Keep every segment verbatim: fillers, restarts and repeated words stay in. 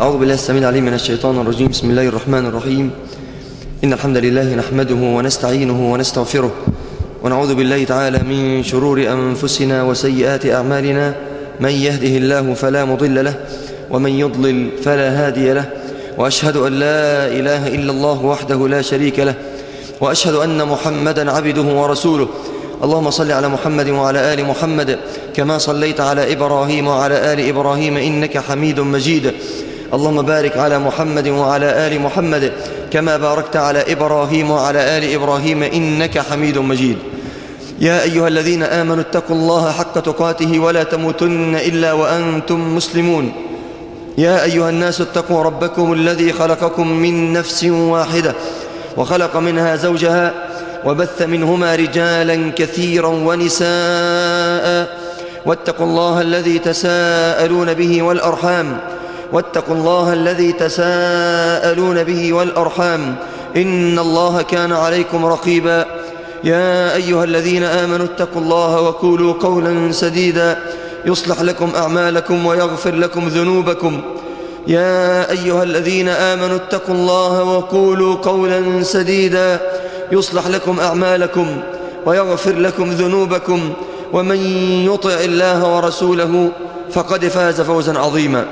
أعوذ بالله السميع العليم من الشيطان الرجيم. بسم الله الرحمن الرحيم. إن الحمد لله نحمده ونستعينه ونستغفره ونعوذ بالله تعالى من شرور أنفسنا وسيئات أعمالنا. من يهده الله فلا مضل له ومن يضلل فلا هادي له، وأشهد أن لا إله إلا الله وحده لا شريك له، وأشهد أن محمدا عبده ورسوله. اللهم صل على محمد وعلى آل محمد كما صليت على إبراهيم وعلى آل إبراهيم إنك حميد مجيد. اللهم بارك على محمد وعلى آل محمد كما باركت على إبراهيم وعلى آل إبراهيم إنك حميد مجيد. يا أيها الذين آمنوا اتقوا الله حق تقاته ولا تموتن إلا وأنتم مسلمون. يا أيها الناس اتقوا ربكم الذي خلقكم من نفس واحدة وخلق منها زوجها وبث منهما رجالا كثيرا ونساء، واتقوا الله الذي تساءلون به والأرحام واتقوا الله الذي تساءلون به والأرحام إن الله كان عليكم رقيبا. يا أيها الذين آمنوا اتقوا الله وقولوا قولا سديدا يصلح لكم أعمالكم ويغفر لكم ذنوبكم. يا أيها الذين آمنوا اتقوا الله وقولوا قولا سديدا يصلح لكم أعمالكم ويغفر لكم ذنوبكم، ومن يطع الله ورسوله فقد فاز فوزا عظيما.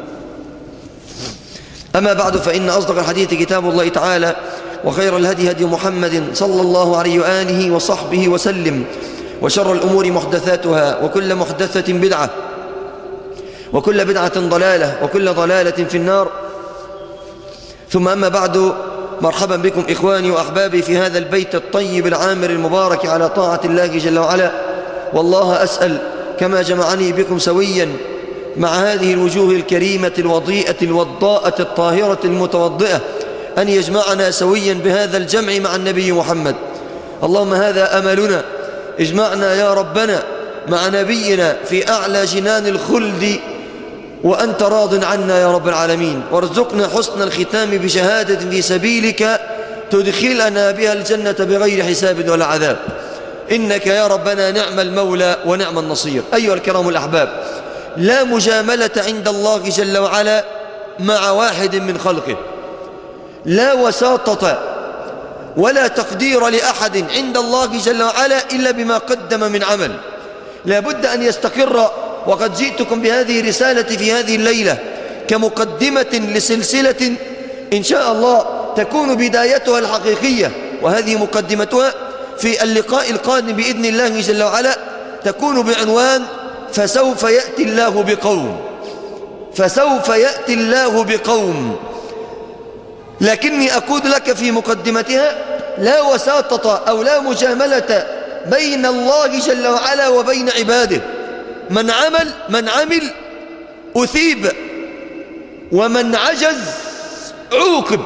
أما بعد، فإن أصدق الحديث كتاب الله تعالى، وخير الهدي هدي محمد صلى الله عليه وآله وصحبه وسلم، وشر الأمور محدثاتها، وكل محدثة بدعة، وكل بدعة ضلالة، وكل ضلالة في النار. ثم أما بعد، مرحبا بكم إخواني وأحبابي في هذا البيت الطيب العامر المبارك على طاعة الله جل وعلا. والله أسأل كما جمعني بكم سويا مع هذه الوجوه الكريمة الوضيئة الوضاءة الطاهرة المتوضئة أن يجمعنا سويا بهذا الجمع مع النبي محمد. اللهم هذا أملنا، اجمعنا يا ربنا مع نبينا في أعلى جنان الخلد وأنت راض عنا يا رب العالمين، وارزقنا حسن الختام بشهادة في سبيلك تدخلنا بها الجنة بغير حساب ولا عذاب، إنك يا ربنا نعم المولى ونعم النصير. أيها الكرام الأحباب، لا مجاملة عند الله جل وعلا مع واحد من خلقه، لا وساطة ولا تقدير لأحد عند الله جل وعلا إلا بما قدم من عمل. لا بد أن يستقر. وقد جئتكم بهذه الرسالة في هذه الليلة كمقدمة لسلسلة إن شاء الله تكون بدايتها الحقيقية، وهذه مقدمتها في اللقاء القادم بإذن الله جل وعلا تكون بعنوان فسوف يأتي الله بقوم. فسوف يأتي الله بقوم. لكني أقول لك في مقدمتها لا وساطة أو لا مجاملة بين الله جل وعلا وبين عباده. من عمل من عمل أثيب، ومن عجز عوقب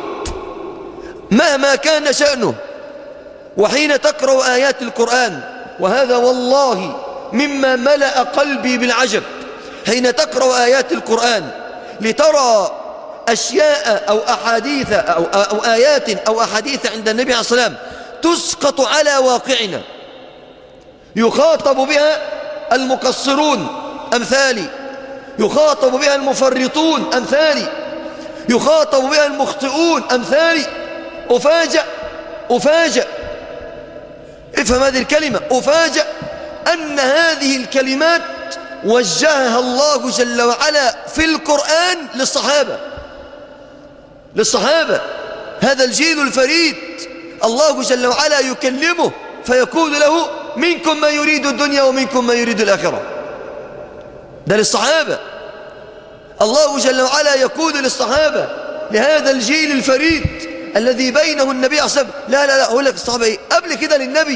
مهما كان شأنه. وحين تقرأ آيات القرآن، وهذا والله مما ملأ قلبي بالعجب، حين تقرأ آيات القرآن لترى أشياء أو أحاديث أو, أو آيات أو أحاديث عند النبي عليه الصلاة والسلام تسقط على واقعنا، يخاطب بها المقصرون أمثالي، يخاطب بها المفرطون أمثالي، يخاطب بها المخطئون أمثالي. أفاجأ أفاجأ افهم هذه الكلمة، أفاجأ أن هذه الكلمات وجهها الله جل وعلا في القرآن للصحابة. للصحابة، هذا الجيل الفريد الله جل وعلا يكلمه فيقول له منكم من يريد الدنيا ومنكم من يريد الآخرة. ده للصحابة. الله جل وعلا يقول للصحابة، لهذا الجيل الفريد الذي بينه النبي عليه الصلاة والسلام. لا لا لا أقول لك الصحابة إيه؟ قبل كده للنبي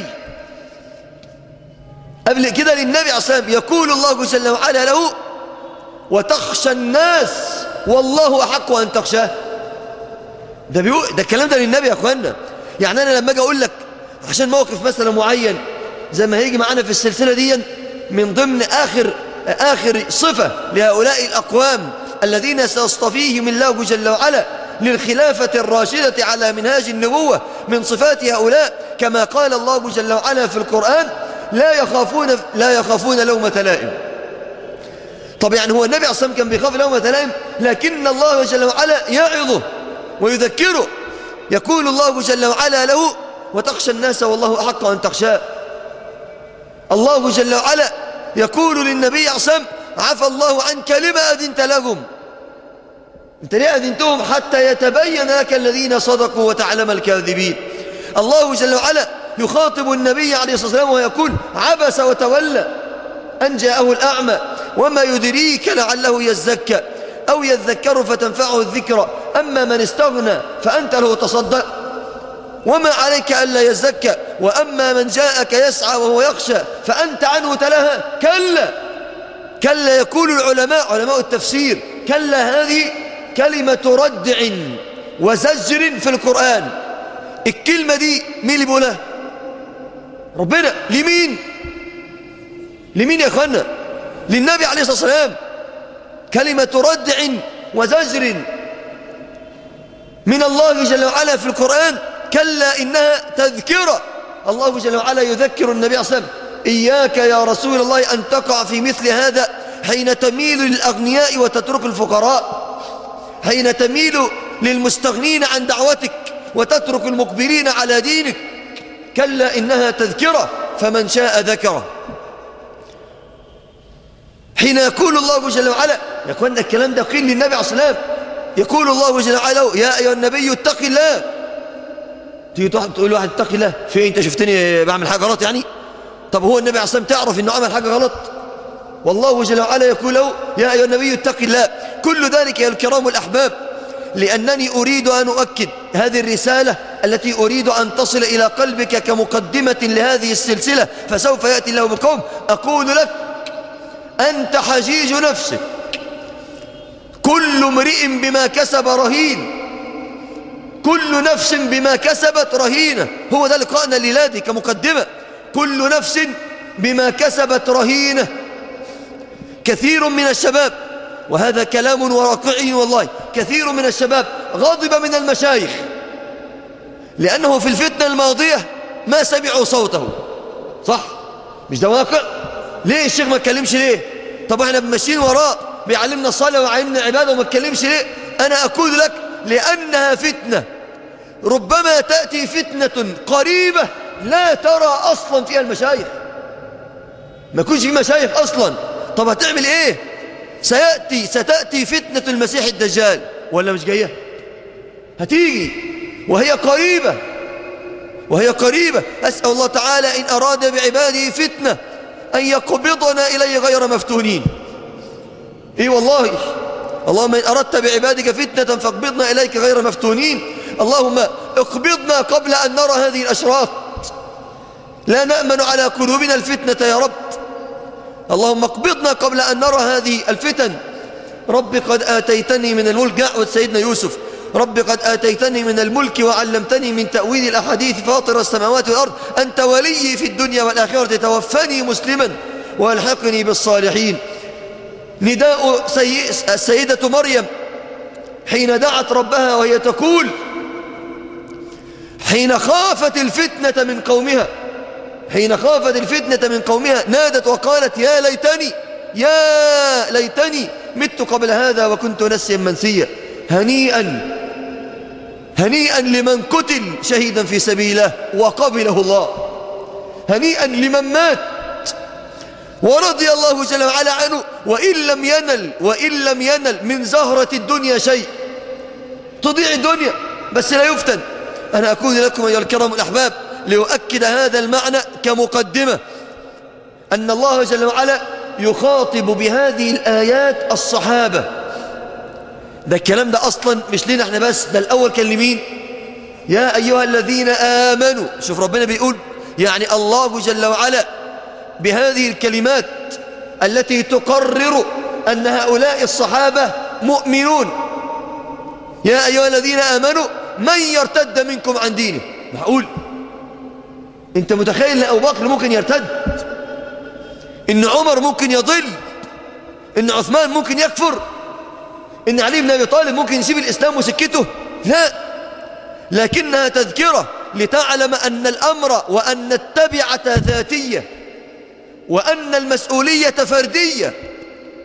قبل كده للنبي عليه الصلاة والسلام يقول الله جل وعلا له وتخشى الناس والله أحق أن تخشاه. ده بيقول ده الكلام ده للنبي يا أخوانا. يعني أنا لما أجي أقول لك عشان موقف مثلا معين زي ما هيجي معانا في السلسلة دي، من ضمن آخر آخر صفة لهؤلاء الأقوام الذين سيصطفيهم الله جل وعلا للخلافة الراشدة على منهاج النبوة، من صفات هؤلاء كما قال الله جل وعلا في القرآن لا يخافون لا يخافون لومة لائم. طب يعني هو النبي عليه الصلاة والسلام كان بيخاف لهم وتلائم؟ لكن الله جل وعلا يعظه ويذكره. يقول الله جل وعلا له: وتخشى الناس والله أحق أن تخشاه. الله جل وعلا يقول للنبي عليه الصلاة والسلام: عفى الله عنك لما أذنت لهم. أنت ليه أذنتهم؟ حتى يتبين لك الذين صدقوا وتعلم الكاذبين. الله جل وعلا يخاطب النبي عليه الصلاة والسلام ويقول: عبس وتولى أن جاءه الأعمى وما يدريك لعله يزكى أو يذكر فتنفعه الذكرى أما من استغنى فأنت له تصدى وما عليك ألا يزكى وأما من جاءك يسعى وهو يخشى فأنت عنه تلهى. كلا كلا يقول العلماء علماء التفسير: كلا هذه كلمة ردع وزجر في القرآن. الكلمة دي مين اللي بيقولها؟ ربنا. لمين؟ لمين يا أخوانا؟ للنبي عليه الصلاة والسلام. كلمة ردع وزجر من الله جل وعلا في القرآن. كلا إنها تذكرة. الله جل وعلا يذكر النبي عليه الصلاة والسلام: إياك يا رسول الله أن تقع في مثل هذا حين تميل للأغنياء وتترك الفقراء، حين تميل للمستغنين عن دعوتك وتترك المقبلين على دينك. كلا إنها تذكرة فمن شاء ذكره. حين يقول الله جل وعلا، يا أخوانا الكلام ده قيل للنبي عليه الصلاة والسلام، يقول الله جل وعلا: يا أيها النبي اتق الله. تيجي تقول واحد اتق الله، في أنت شفتني بعمل حاجة غلط يعني؟ طب هو النبي عليه الصلاة والسلام تعرف أنه عمل حاجة غلط؟ والله جل وعلا يقول له: يا أيها النبي اتق الله. كل ذلك يا الكرام الأحباب لأنني أريد أن أؤكد هذه الرسالة التي أريد أن تصل إلى قلبك كمقدمة لهذه السلسلة، فسوف يأتي الله بقوم. أقول لك: أنت حجيج نفسك، كل امرئ بما كسب رهين، كل نفس بما كسبت رهينة. هو ده لقاءنا الليلة دي كمقدمة. كل نفس بما كسبت رهينة. كثير من الشباب، وهذا كلام واقعي والله، كثير من الشباب غضب من المشايخ لأنه في الفتنة الماضية ما سمعوا صوته. صح؟ مش ده واقع؟ ليه الشيخ ما اتكلمش ليه؟ طب احنا ماشيين وراه بيعلمنا الصلاة ويعلمنا عبادة وما اتكلمش ليه؟ أنا أقول لك: لأنها فتنة. ربما تأتي فتنة قريبة لا ترى أصلا فيها المشايخ، ما يكونش في مشايخ أصلا. طب هتعمل إيه؟ سيأتي ستأتي فتنة المسيح الدجال، ولا مش جاية؟ هتيجي وهي قريبة، وهي قريبة. أسأل الله تعالى إن أراد بعباده فتنة أن يقبضنا إليه غير مفتونين. إيه والله، اللهم إن أردت بعبادك فتنة فاقبضنا إليك غير مفتونين. اللهم اقبضنا قبل أن نرى هذه الأشراط، لا نأمن على قلوبنا الفتنة يا رب. اللهم اقبضنا قبل أن نرى هذه الفتن. رب قد آتيتني من الملك، دعوة سيدنا يوسف: رب قد آتيتني من الملك وعلمتني من تأويل الأحاديث فاطر السماوات والأرض أنت ولي في الدنيا والآخرة توفني مسلما والحقني بالصالحين. نداء سي... السيدة مريم حين دعت ربها وهي تقول، حين خافت الفتنة من قومها، حين خافت الفتنة من قومها نادت وقالت: يا ليتني يا ليتني مت قبل هذا وكنت نسيا منسيا. هنيئا هنيئا لمن قتل شهيدا في سبيل الله وقبله الله. هنيئا لمن مات ورضي الله جل وعلا عنه وإن لم ينل وإن لم ينل من زهرة الدنيا شيء. تضيع الدنيا بس لا يفتن. أنا أقول لكم أيها الكرام الأحباب لأؤكد هذا المعنى كمقدمة، أن الله جل وعلا يخاطب بهذه الآيات الصحابة. ده الكلام ده أصلا مش لنا احنا بس، ده الأول كان لمين؟ يا أيها الذين آمنوا. شوف ربنا بيقول، يعني الله جل وعلا بهذه الكلمات التي تقرر أن هؤلاء الصحابة مؤمنون: يا أيها الذين آمنوا من يرتد منكم عن دينه. معقول؟ انت متخيل ان أبو بكر ممكن يرتد؟ ان عمر ممكن يضل؟ ان عثمان ممكن يكفر؟ ان علي بن أبي طالب ممكن يسيب الإسلام وسكته؟ لا، لكنها تذكرة لتعلم أن الأمر وأن التبعة ذاتية وأن المسؤولية فردية.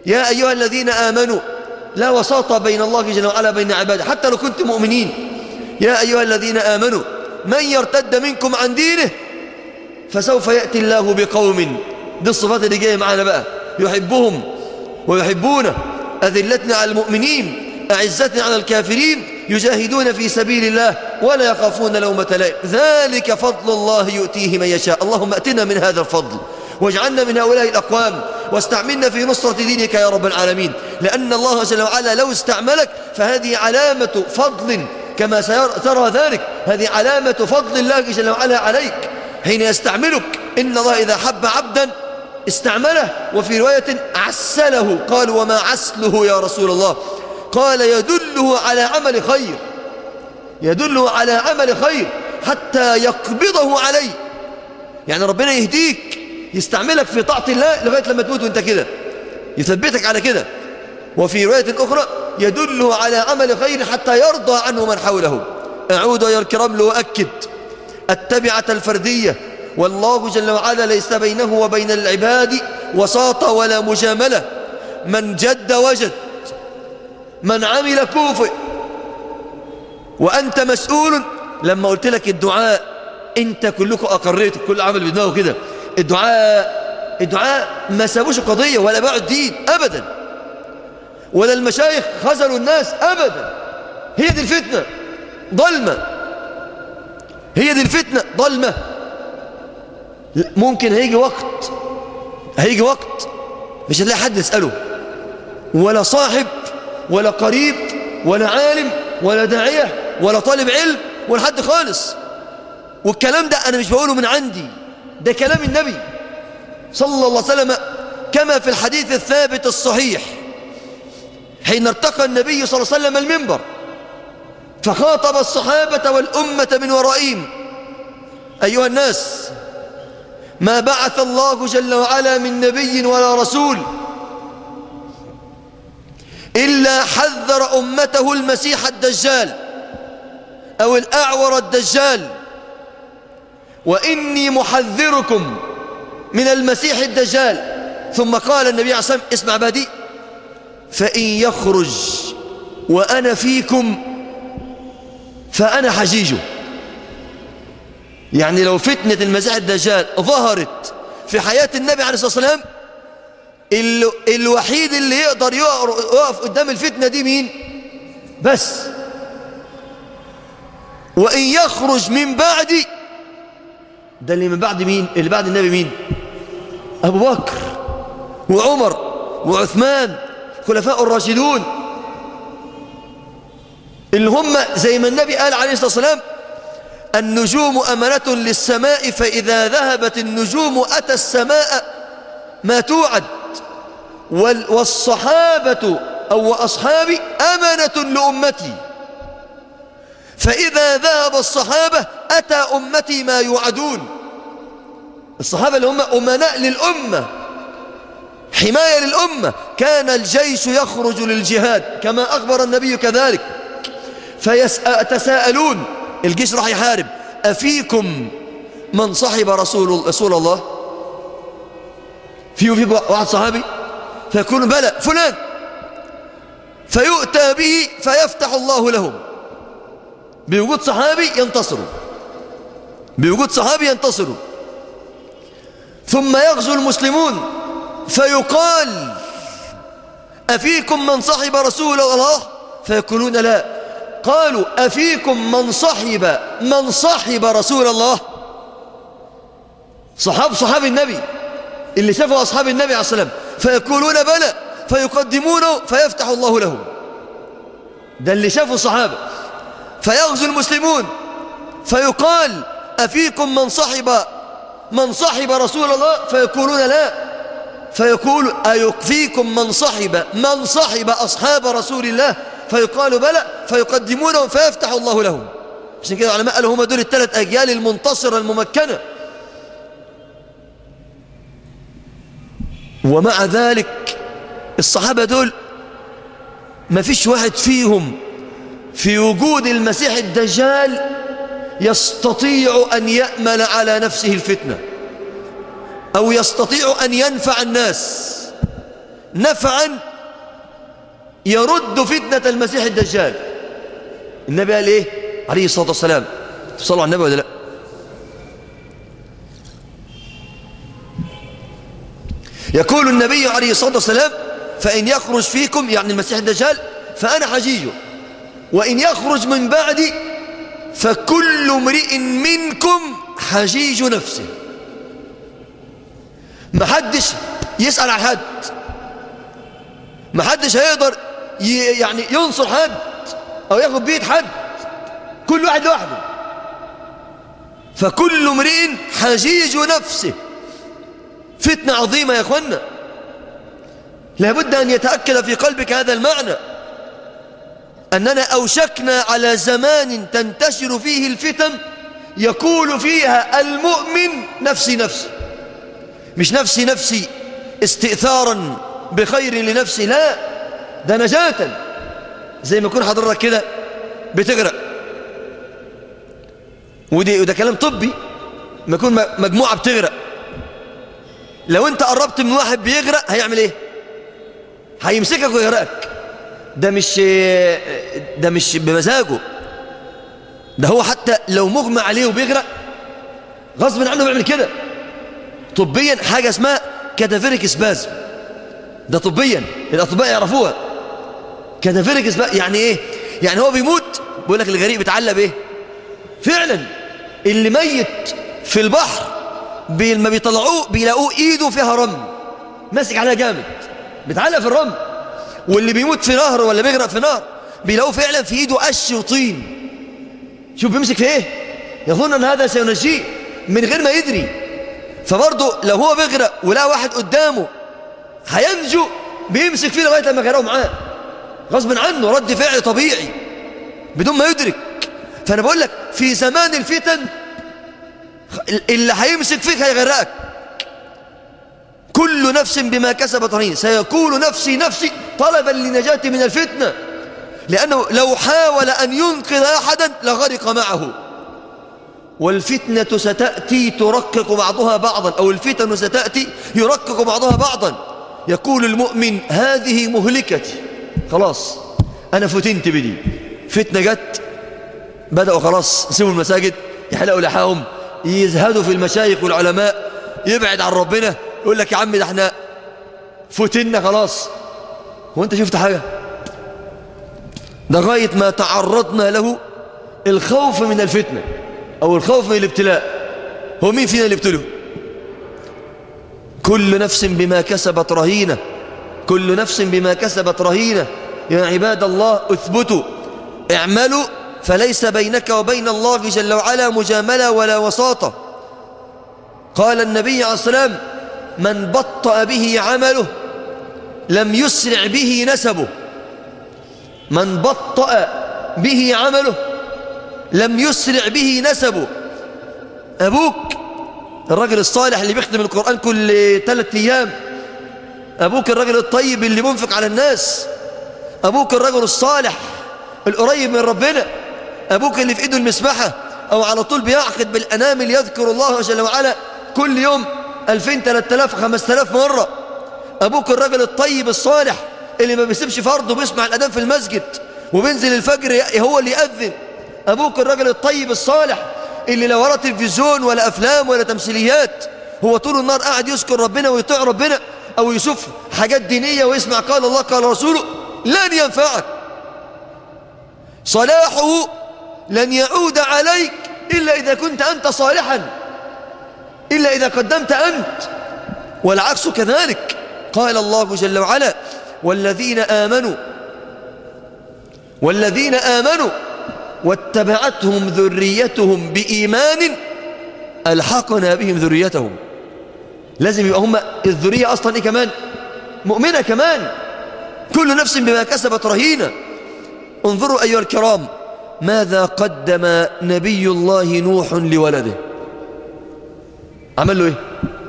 يا أيها الذين آمنوا، لا وساطة بين الله جل وعلا بين عباده حتى لو كنتم مؤمنين. يا أيها الذين آمنوا من يرتد منكم عن دينه فسوف يأتي الله بقوم، دي الصفات اللي جاية معانا بقى، يحبهم ويحبونه، أذلتنا على المؤمنين أعزتنا على الكافرين، يجاهدون في سبيل الله ولا يخافون لومة لائم، ذلك فضل الله يؤتيه من يشاء. اللهم أتنا من هذا الفضل واجعلنا من هؤلاء الأقوام، واستعملنا في نصرة دينك يا رب العالمين، لأن الله جل وعلا لو استعملك فهذه علامة فضل، كما ترى ذلك هذه علامة فضل الله جل وعلا عليك حين يستعملك. إن الله إذا حب عبدا استعمله، وفي رواية عسله. قال وما عسله يا رسول الله؟ قال يدله على عمل خير، يدله على عمل خير حتى يقبضه عليه، يعني ربنا يهديك يستعملك في طاعة الله لغاية لما تموت وانت كده، يثبتك على كده. وفي رواية أخرى يدله على عمل خير حتى يرضى عنه من حوله. أعود يا الكرام لأؤكد التبعة الفردية، والله جل وعلا ليس بينه وبين العباد وساطة ولا مجاملة، من جد وجد، من عمل كوفئ، وأنت مسؤول. لما قلت لك الدعاء أنت كلكم أقريت، كل عمل بدماغه كده. الدعاء الدعاء ما سابوش قضية ولا باعوا الدين أبدا، ولا المشايخ خذلوا الناس أبدا. هي دي الفتنة ظلمة، هي دي الفتنة ظلمة. ممكن هيجي وقت هيجي وقت مش هتلاقي حد يسأله، ولا صاحب ولا قريب ولا عالم ولا داعية ولا طالب علم ولا حد خالص. والكلام ده أنا مش بقوله من عندي، ده كلام النبي صلى الله عليه وسلم، كما في الحديث الثابت الصحيح حين ارتقى النبي صلى الله عليه وسلم المنبر فخاطب الصحابة والأمة من ورائهم: أيها الناس، ما بعث الله جل وعلا من نبي ولا رسول إلا حذر أمته المسيح الدجال أو الأعور الدجال، وإني محذركم من المسيح الدجال. ثم قال النبي عليه الصلاة والسلام: اسمع بادي، فإن يخرج وأنا فيكم فأنا حجيجه. يعني لو فتنة المسيح الدجال ظهرت في حياة النبي عليه الصلاة والسلام، ال... الوحيد اللي يقدر يقف قدام الفتنة دي مين؟ بس. وإن يخرج من بعدي، ده اللي من بعد مين؟ اللي بعد النبي مين؟ أبو بكر وعمر وعثمان خلفاء الراشدون، اللي هم زي ما النبي قال عليه الصلاة والسلام: النجوم أمنة للسماء، فإذا ذهبت النجوم أتى السماء ما توعد، والصحابة أو أصحابي أمنة لأمتي، فإذا ذهب الصحابة أتى أمتي ما يوعدون. الصحابة اللي هم أمناء للأمة، حماية للأمة. كان الجيش يخرج للجهاد كما أخبر النبي كذلك، فيتساءلون، الجيش راح يحارب: أفيكم من صحب رسول, رسول الله؟ فيه فيكم واحد صحابي؟ فيقولون: بلى فلان. فيؤتى به فيفتح الله لهم. بوجود صحابي ينتصروا، بوجود صحابي ينتصروا. ثم يغزو المسلمون فيقال: أفيكم من صحب رسول الله؟ فيقولون: لا. قالوا: أفيكم من صحب من صحب رسول الله؟ صحاب صحاب النبي اللي شافوا أصحاب النبي عليه الصلاة والسلام، فيقولون: بلى. فيقدمونه فيفتح الله لهم. ده اللي شافوا الصحابة. فيغزو المسلمون فيقال: أفيكم من صحب من صحب رسول الله؟ فيقولون: لا. فيقول: أيكفيكم من صحب من صحب أصحاب رسول الله؟ فيقال: بلى. فيقدمونهم فيفتح الله لهم. عشان كده العلماء قالوا: هم دول الثلاث أجيال المنتصرة الممكنة. ومع ذلك الصحابة دول ما فيش واحد فيهم في وجود المسيح الدجال يستطيع أن يأمل على نفسه الفتنة، أو يستطيع أن ينفع الناس. نفعا يرد فتنة المسيح الدجال. النبي قال ايه عليه الصلاة والسلام؟ تصلوا على النبي ولا لا؟ يقول النبي عليه الصلاة والسلام: فإن يخرج فيكم، يعني المسيح الدجال، فأنا حجيجه، وإن يخرج من بعدي فكل امرئ منكم حجيج نفسه. محدش يسأل عن حد، محدش هيقدر يعني ينصر حد أو ياخد بيد حد، كل واحد لوحده. فكل امرئ حجيج نفسه. فتنة عظيمة يا أخوانا، لابد أن يتأكد في قلبك هذا المعنى، أننا أوشكنا على زمان تنتشر فيه الفتن يقول فيها المؤمن نفسي نفسي، مش نفسي نفسي استئثارا بخير لنفسي، لا، ده نجاة. زي ما يكون حضرتك كده بتغرق، ودي وده كلام طبي، ما يكون مجموعة بتغرق، لو انت قربت من واحد بيغرق هيعمل ايه؟ هيمسكك ويغرقك. ده مش ده مش بمزاجه، ده هو حتى لو مغمى عليه وبيغرق غصب عنه بيعمل كده. طبيا حاجة اسمها كادافيريك سبازم، ده طبيا الأطباء يعرفوها. كادافيريك سبازم يعني ايه؟ يعني هو بيموت، بيقول لك الغريق بيتعلق بايه؟ فعلا اللي ميت في البحر لما بيطلعوه بيلاقوه ايده فيها رمل ماسك عليها جامد، بيتعلق في الرمل. واللي بيموت في نهر ولا بيغرق في نهر بيلاقوه فعلا في ايده قش وطين. شوف بيمسك في ايه؟ يظن ان هذا سينجيه من غير ما يدري. فبرضه لو هو بيغرق ولقى واحد قدامه هينجو بيمسك فيه لغايه لما يغرقه معاه غصب عنه، رد فعل طبيعي بدون ما يدرك. فانا بقول لك في زمان الفتن اللي هيمسك فيك هيغرقك. كل نفس بما كسبت رهين، سيقول نفسي نفسي طلبا لنجاة من الفتنة، لأنه لو حاول أن ينقذ أحدا لغرق معه. والفتنة ستأتي ترقق بعضها بعضا، أو الفتن ستأتي يرقق بعضها بعضا. يقول المؤمن هذه مهلكتي، خلاص أنا فتنت بدي. فتنة جت، بدأوا خلاص يسيبوا المساجد، يحلقوا لحاهم، يزهدوا في المشايخ والعلماء، يبعد عن ربنا، يقول لك يا عم ده احنا فتنا خلاص. هو انت شفت حاجة؟ ده غاية ما تعرضنا له الخوف من الفتنة أو الخوف من الابتلاء. هو مين فينا اللي ابتلوا؟ كل نفس بما كسبت رهينة، كل نفس بما كسبت رهينة. يا عباد الله اثبتوا اعملوا، فليس بينك وبين الله جل وعلا مجاملة ولا وساطة. قال النبي عليه الصلاة والسلام: من بطأ به عمله لم يسرع به نسبه. من بطأ به عمله لم يسرع به نسبه. أبوك الرجل الصالح اللي بيختم القرآن كل ثلاثة أيام، أبوك الرجل الطيب اللي منفق على الناس، أبوك الرجل الصالح القريب من ربنا، أبوك اللي في إيده المسبحة أو على طول بيعقد بالأنامل يذكر الله جل وعلا كل يوم ألفين ثلاثة آلاف خمسة آلاف مرة. أبوك الرجل الطيب الصالح اللي ما بيسيبش فرض وبيسمع الأذان في المسجد وبينزل الفجر هو اللي يأذن. أبوك الرجل الطيب الصالح اللي لا ورا تلفزيون ولا أفلام ولا تمثيليات، هو طول النهار قاعد يذكر ربنا ويطيع ربنا، أو يشوف حاجات دينية ويسمع قال الله قال رسوله، لن ينفعك. صلاحه لن يعود عليك إلا إذا كنت أنت صالحا، إلا إذا قدمت أنت، والعكس كذلك. قال الله جل وعلا: والذين آمنوا والذين آمنوا واتبعتهم ذريتهم بإيمان ألحقنا بهم ذريتهم. لازم يبقى هم الذرية أصلا إيه كمان؟ مؤمنة كمان. كل نفس بما كسبت رهينة. انظروا أيها الكرام ماذا قدم نبي الله نوح لولده. عمل له إيه؟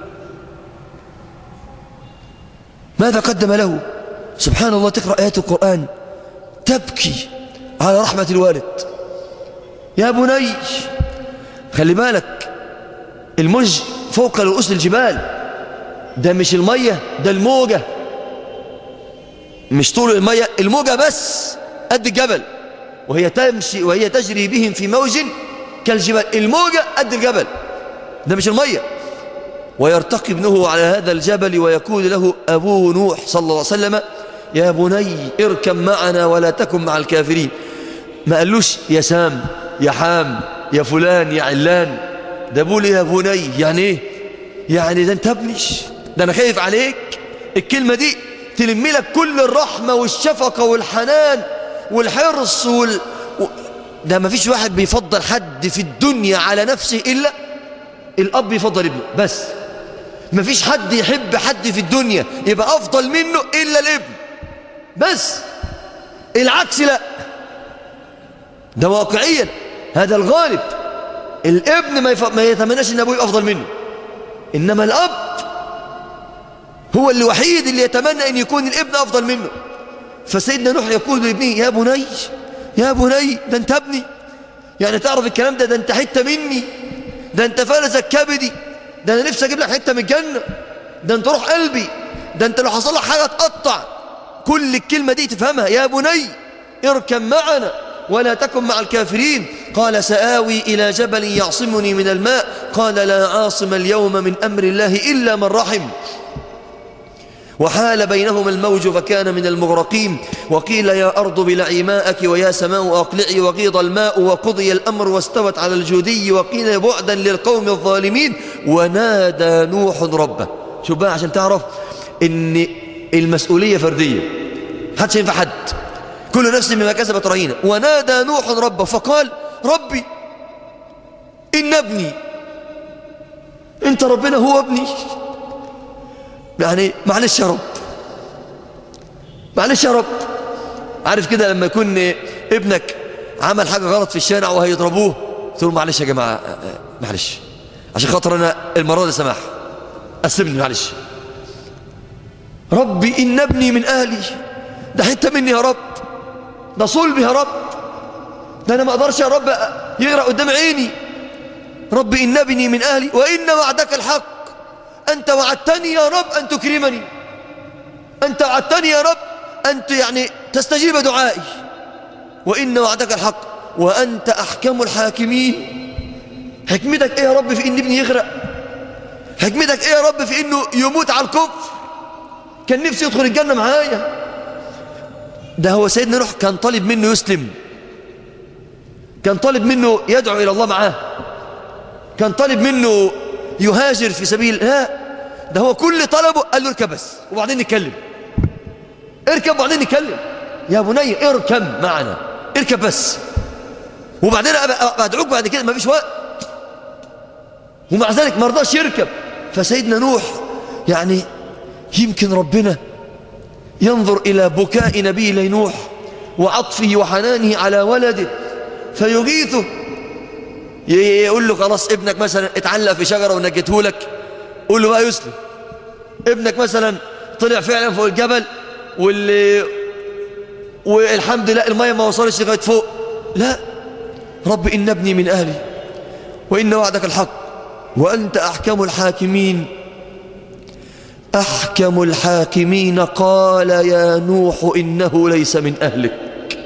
ماذا قدم له؟ سبحان الله، تقرأ آيات القرآن تبكي على رحمة الوالد. يا بني خلي بالك، الموج فوق رؤوس الجبال، ده مش المية، ده الموجة. مش طول المية، الموجة بس قد الجبل، وهي تمشي وهي تجري بهم في موج كالجبال. الموجة قد الجبل، ده مش المية. ويرتقي ابنه على هذا الجبل ويقول له أبوه نوح صلى الله عليه وسلم: يا بني اركب معنا ولا تكن مع الكافرين. ما قالوش يا سام يا حام يا فلان يا علان، ده بقول يا بني. يعني ايه؟ يعني ده انت ابني، ده انا خايف عليك. الكلمة دي تلم لك كل الرحمة والشفقة والحنان والحرص وال... ده ما فيش واحد بيفضل حد في الدنيا على نفسه إلا الأب يفضل ابنه، بس ما فيش حد يحب حد في الدنيا يبقى أفضل منه إلا الابن، بس العكس لا، ده واقعيا هذا الغالب. الابن ما, يف... ما يتمناش ان ابوه يبقى افضل منه، انما الاب هو الوحيد اللي يتمنى ان يكون الابن افضل منه. فسيدنا نوح يقول لابنه: يا بني يا بني، ده انت ابني، يعني تعرف الكلام ده، ده انت حته مني، ده انت فارسك كبدي، ده انا نفسي اجيب لك حته من الجنه، ده انت روح قلبي، ده انت لو حصل لك حاجه تقطع. كل الكلمه دي تفهمها: يا بني اركب معنا ولا تكن مع الكافرين. قال: سآوي إلى جبل يعصمني من الماء. قال: لا عاصم اليوم من أمر الله إلا من رحم. وحال بينهما الموج فكان من المغرقين. وقيل: يا أرض ابلعي ماءك ويا سماء أقلعي وغيض الماء وقضي الأمر واستوت على الجودي. وقيل: بعدا للقوم الظالمين. ونادى نوح ربه. شوف بقى عشان تعرف إن المسؤولية فردية، محدش ينفع حد، كل نفس بما كسبت رهينة. ونادى نوح ربه فقال: ربي إن ابني، انت ربنا هو ابني، يعني معلش يا رب، معلش يا رب. عارف كده لما يكون ابنك عمل حاجة غلط في الشارع وهيضربوه، تقول معلش يا جماعة، معلش عشان خاطر انا المرة دي سماح، قسمني معلش. ربي إن ابني من أهلي، ده حتة مني يا رب، ده صلبي يا رب، ده أنا ما أقدرش يا رب يغرق قدام عيني. رب إن ابني من أهلي وإن وعدك الحق، أنت وعدتني يا رب أن تكرمني، أنت وعدتني يا رب أن يعني تستجيب دعائي، وإن وعدك الحق وأنت أحكم الحاكمين. حكمتك إيه يا رب في إن ابني يغرق؟ حكمتك إيه يا رب في إنه يموت على الكفر؟ كان نفسي يدخل الجنة معايا. ده هو سيدنا نوح كان طالب منه يسلم، كان طالب منه يدعو إلى الله معاه، كان طالب منه يهاجر في سبيل، لا، ده هو كل طلبه قال له اركب بس وبعدين نتكلم، اركب وبعدين نتكلم. يا بني اركب معنا، اركب بس وبعدين أدعوك بعد كده، ما فيش وقت. ومع ذلك ما رضاش يركب. فسيدنا نوح يعني يمكن ربنا ينظر إلى بكاء نبي نوح وعطفه وحنانه على ولده فيغيثه، يقول له خلاص ابنك مثلا اتعلق في شجرة ونجته لك، قول له بقى يسلم. ابنك مثلا طلع فعلا فوق الجبل واللي والحمد لله المية ما وصلش لغاية فوق، لا، رب إن ابني من أهلي وإن وعدك الحق وأنت أحكم الحاكمين. أحكم الحاكمين قال: يا نوح إنه ليس من أهلك.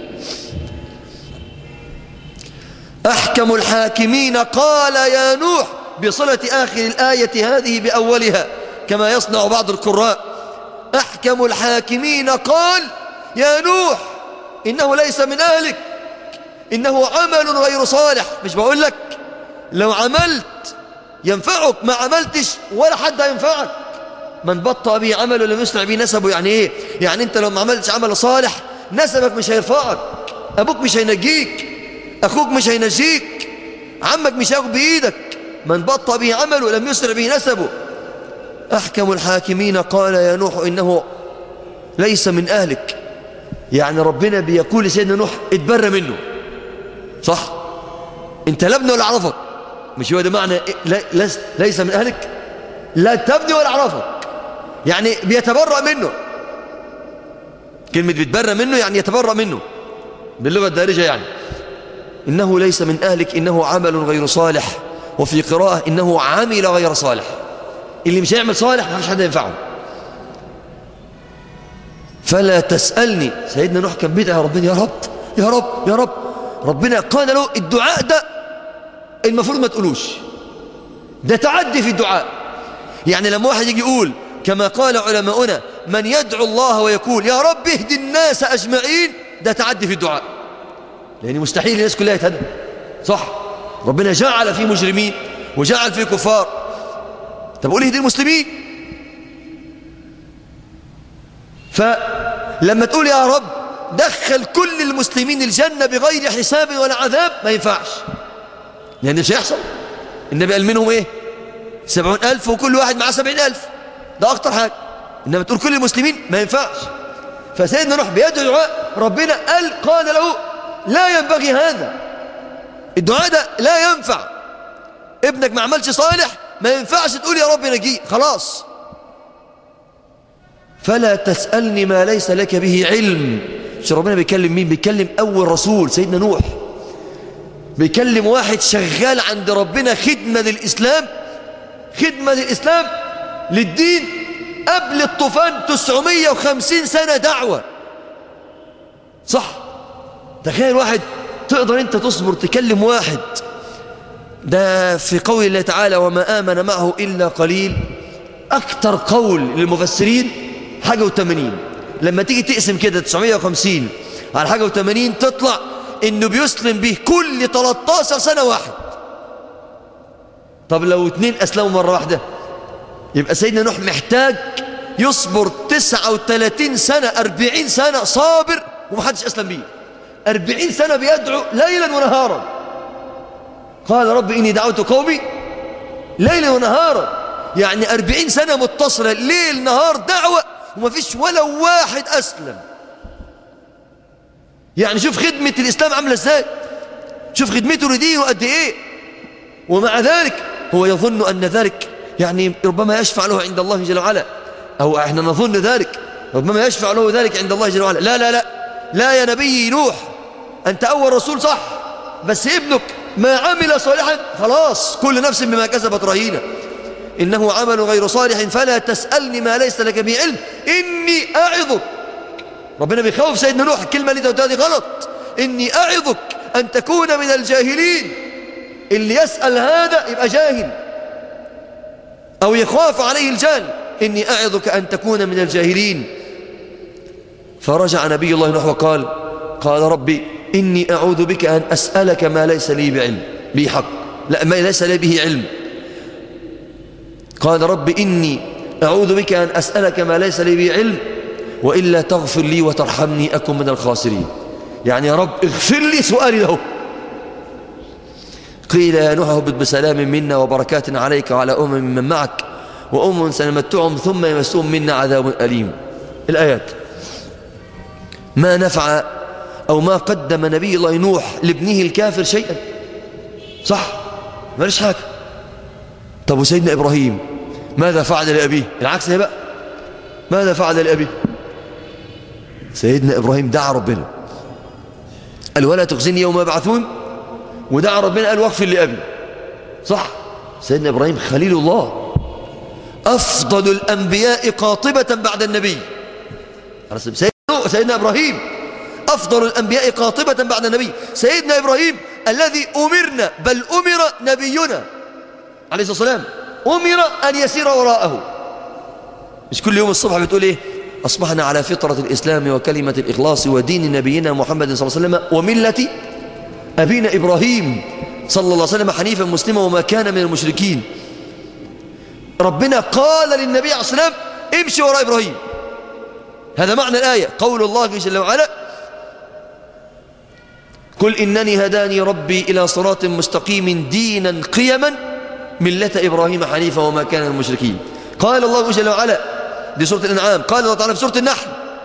أحكم الحاكمين قال يا نوح بصلة آخر الآية هذه بأولها كما يصنع بعض القراء. أحكم الحاكمين قال: يا نوح إنه ليس من أهلك، إنه عمل غير صالح. مش بقول لك لو عملت ينفعك، ما عملتش ولا حد هينفعك. من بطأ به عمله لم يسرع به نسبه. يعني ايه؟ يعني انت لو ما عملتش عمل صالح نسبك مش هيرفعك، ابوك مش هينجيك، اخوك مش هينجيك، عمك مش هياخد بايدك. من بطأ به عمله لم يسرع به نسبه. احكم الحاكمين قال يا نوح انه ليس من اهلك. يعني ربنا بيقول لسيدنا نوح اتبرى منه، صح؟ انت لا ابني ولا اعرفك. مش هو ده معنى ليس من اهلك؟ لا تبني ولا اعرفك، يعني بيتبرأ منه. كلمة بيتبرأ منه يعني يتبرأ منه باللغة الدارجة، يعني إنه ليس من أهلك إنه عمل غير صالح، وفي قراءة إنه عمل غير صالح. اللي مش هيعمل صالح ما فيش حد ينفعه. فلا تسألني. سيدنا نوح كان بيدعي ربنا يا رب يا رب يا رب. ربنا قال له الدعاء ده المفروض ما تقولوش، ده تعدي في الدعاء. يعني لما واحد يجي يقول كما قال علماؤنا من يدعو الله ويقول يا رب اهدي الناس أجمعين، ده تعدي في الدعاء، لأن مستحيل الناس كلها يتهدى. صح، ربنا جعل في مجرمين وجعل في كفار، طب قول اهدي المسلمين. فلما تقول يا رب دخل كل المسلمين الجنة بغير حساب ولا عذاب، ما ينفعش، لأن مش هيحصل. النبي قال منهم ايه؟ سبعون ألف وكل واحد معاه سبعين ألف، ده أكتر حاجة. إنما تقول كل المسلمين ما ينفعش. فسيدنا نوح بيدعو دعاء، ربنا قال قال له لا ينبغي هذا الدعاء، ده لا ينفع. ابنك ما عملش صالح، ما ينفعش تقول يا رب نجيه، خلاص. فلا تسألني ما ليس لك به علم. مش ربنا بيكلم مين؟ بيكلم أول رسول سيدنا نوح، بيكلم واحد شغال عند ربنا خدمة للإسلام، خدمة للإسلام للدين. قبل الطوفان تسعمية وخمسين سنة دعوة. صح، تخيل واحد تقدر انت تصبر تكلم واحد، ده في قول الله تعالى وما آمن معه إلا قليل. أكتر قول للمفسرين حاجة وثمانين. لما تيجي تقسم كده تسعمية وخمسين على حاجة وثمانين تطلع إنه بيسلم به كل تلتاشر سنة واحد. طب لو اتنين أسلموا مرة واحدة، يبقى سيدنا نوح محتاج يصبر تسعة وثلاثين سنة، أربعين سنة صابر ومحدش أسلم به. أربعين سنة بيدعو ليلا ونهارا. قال رب إني دعوت قومي ليلا ونهارا، يعني أربعين سنة متصلة ليل نهار دعوة وما فيش ولا واحد أسلم. يعني شوف خدمة الإسلام عاملة ازاي، شوف خدمته لدينه قد ايه. ومع ذلك هو يظن أن ذلك يعني ربما يشفع له عند الله جل وعلا، أو احنا نظن ذلك، ربما يشفع له ذلك عند الله جل وعلا. لا لا لا لا يا نبي نوح، أنت أول رسول صح، بس ابنك ما عمل صالحا خلاص كل نفس بما كسبت رهينة، إنه عمل غير صالح فلا تسألني ما ليس لك به علم إني أعظك. ربنا بيخوف سيدنا نوح، الكلمة اللي تقولها دي غلط. إني أعظك أن تكون من الجاهلين. اللي يسأل هذا يبقى جاهل أو يخاف عليه الجهل. إني أعظك أن تكون من الجاهلين. فرجع نبي الله نوح وقال قال ربي إني أعوذ بك أن أسألك ما ليس لي بعلم بي حق، لا ما ليس لي به علم. قال رب إني أعوذ بك أن أسألك ما ليس لي به علم وإلا تغفر لي وترحمني أكن من الخاسرين. يعني يا رب اغفر لي سؤالي له. قيل يا نوح اهبط بسلام منا وبركات عليك وعلى أمم من معك وأمم سنمتعهم ثم يمسهم منا عذاب أليم. الآيات ما نفع أو ما قدم نبي الله نوح لابنه الكافر شيئا، صح؟ ما ليش حاجة. طب وسيدنا إبراهيم ماذا فعل لأبيه؟ العكس هي بقى، ماذا فعل لأبيه؟ سيدنا إبراهيم دعا ربنا قال ولا تخزني يوم يبعثون، ودعا ربنا قال واغفر لأبي، صح؟ سيدنا إبراهيم خليل الله، أفضل الأنبياء قاطبة بعد النبي. سيدنا إبراهيم أفضل الأنبياء قاطبة بعد النبي. سيدنا إبراهيم الذي أمرنا بل أمر نبينا عليه الصلاة والسلام أمر أن يسير وراءه. مش كل يوم الصبح بتقول إيه؟ أصبحنا على فطرة الإسلام وكلمة الإخلاص ودين نبينا محمد صلى الله عليه وسلم وملة أبينا إبراهيم صلى الله عليه وسلم حنيفا مسلما وما كان من المشركين. ربنا قال للنبي عليه الصلاة والسلام امشي وراء إبراهيم. هذا معنى الآية، قول الله جل وعلا قل إنني هداني ربي إلى صراط مستقيم دينا قيما ملة إبراهيم حنيفا وما كان من المشركين. قال الله جل وعلا دي سورة الأنعام، قال الله تعالى في سورة النحل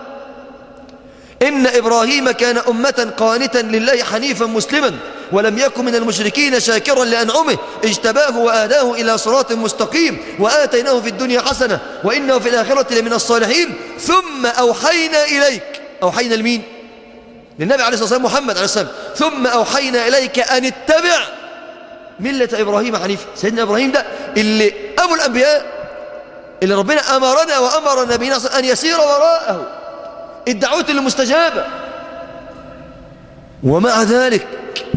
إن إبراهيم كان أمة قانتا لله حنيفا مسلما ولم يكن من المشركين شاكرا لأنعمه اجتباه وآداه إلى صراط مستقيم وآتيناه في الدنيا حسنة وإنه في الآخرة لمن الصالحين ثم أوحينا إليك. أوحينا لمين؟ للنبي عليه الصلاة والسلام محمد عليه السلام. ثم أوحينا إليك أن اتبع ملة إبراهيم حنيفا. سيدنا إبراهيم ده اللي أبو الأنبياء اللي ربنا أمرنا وأمر نبينا أن يسير وراءه. الدعوات اللي مستجابة. ومع ذلك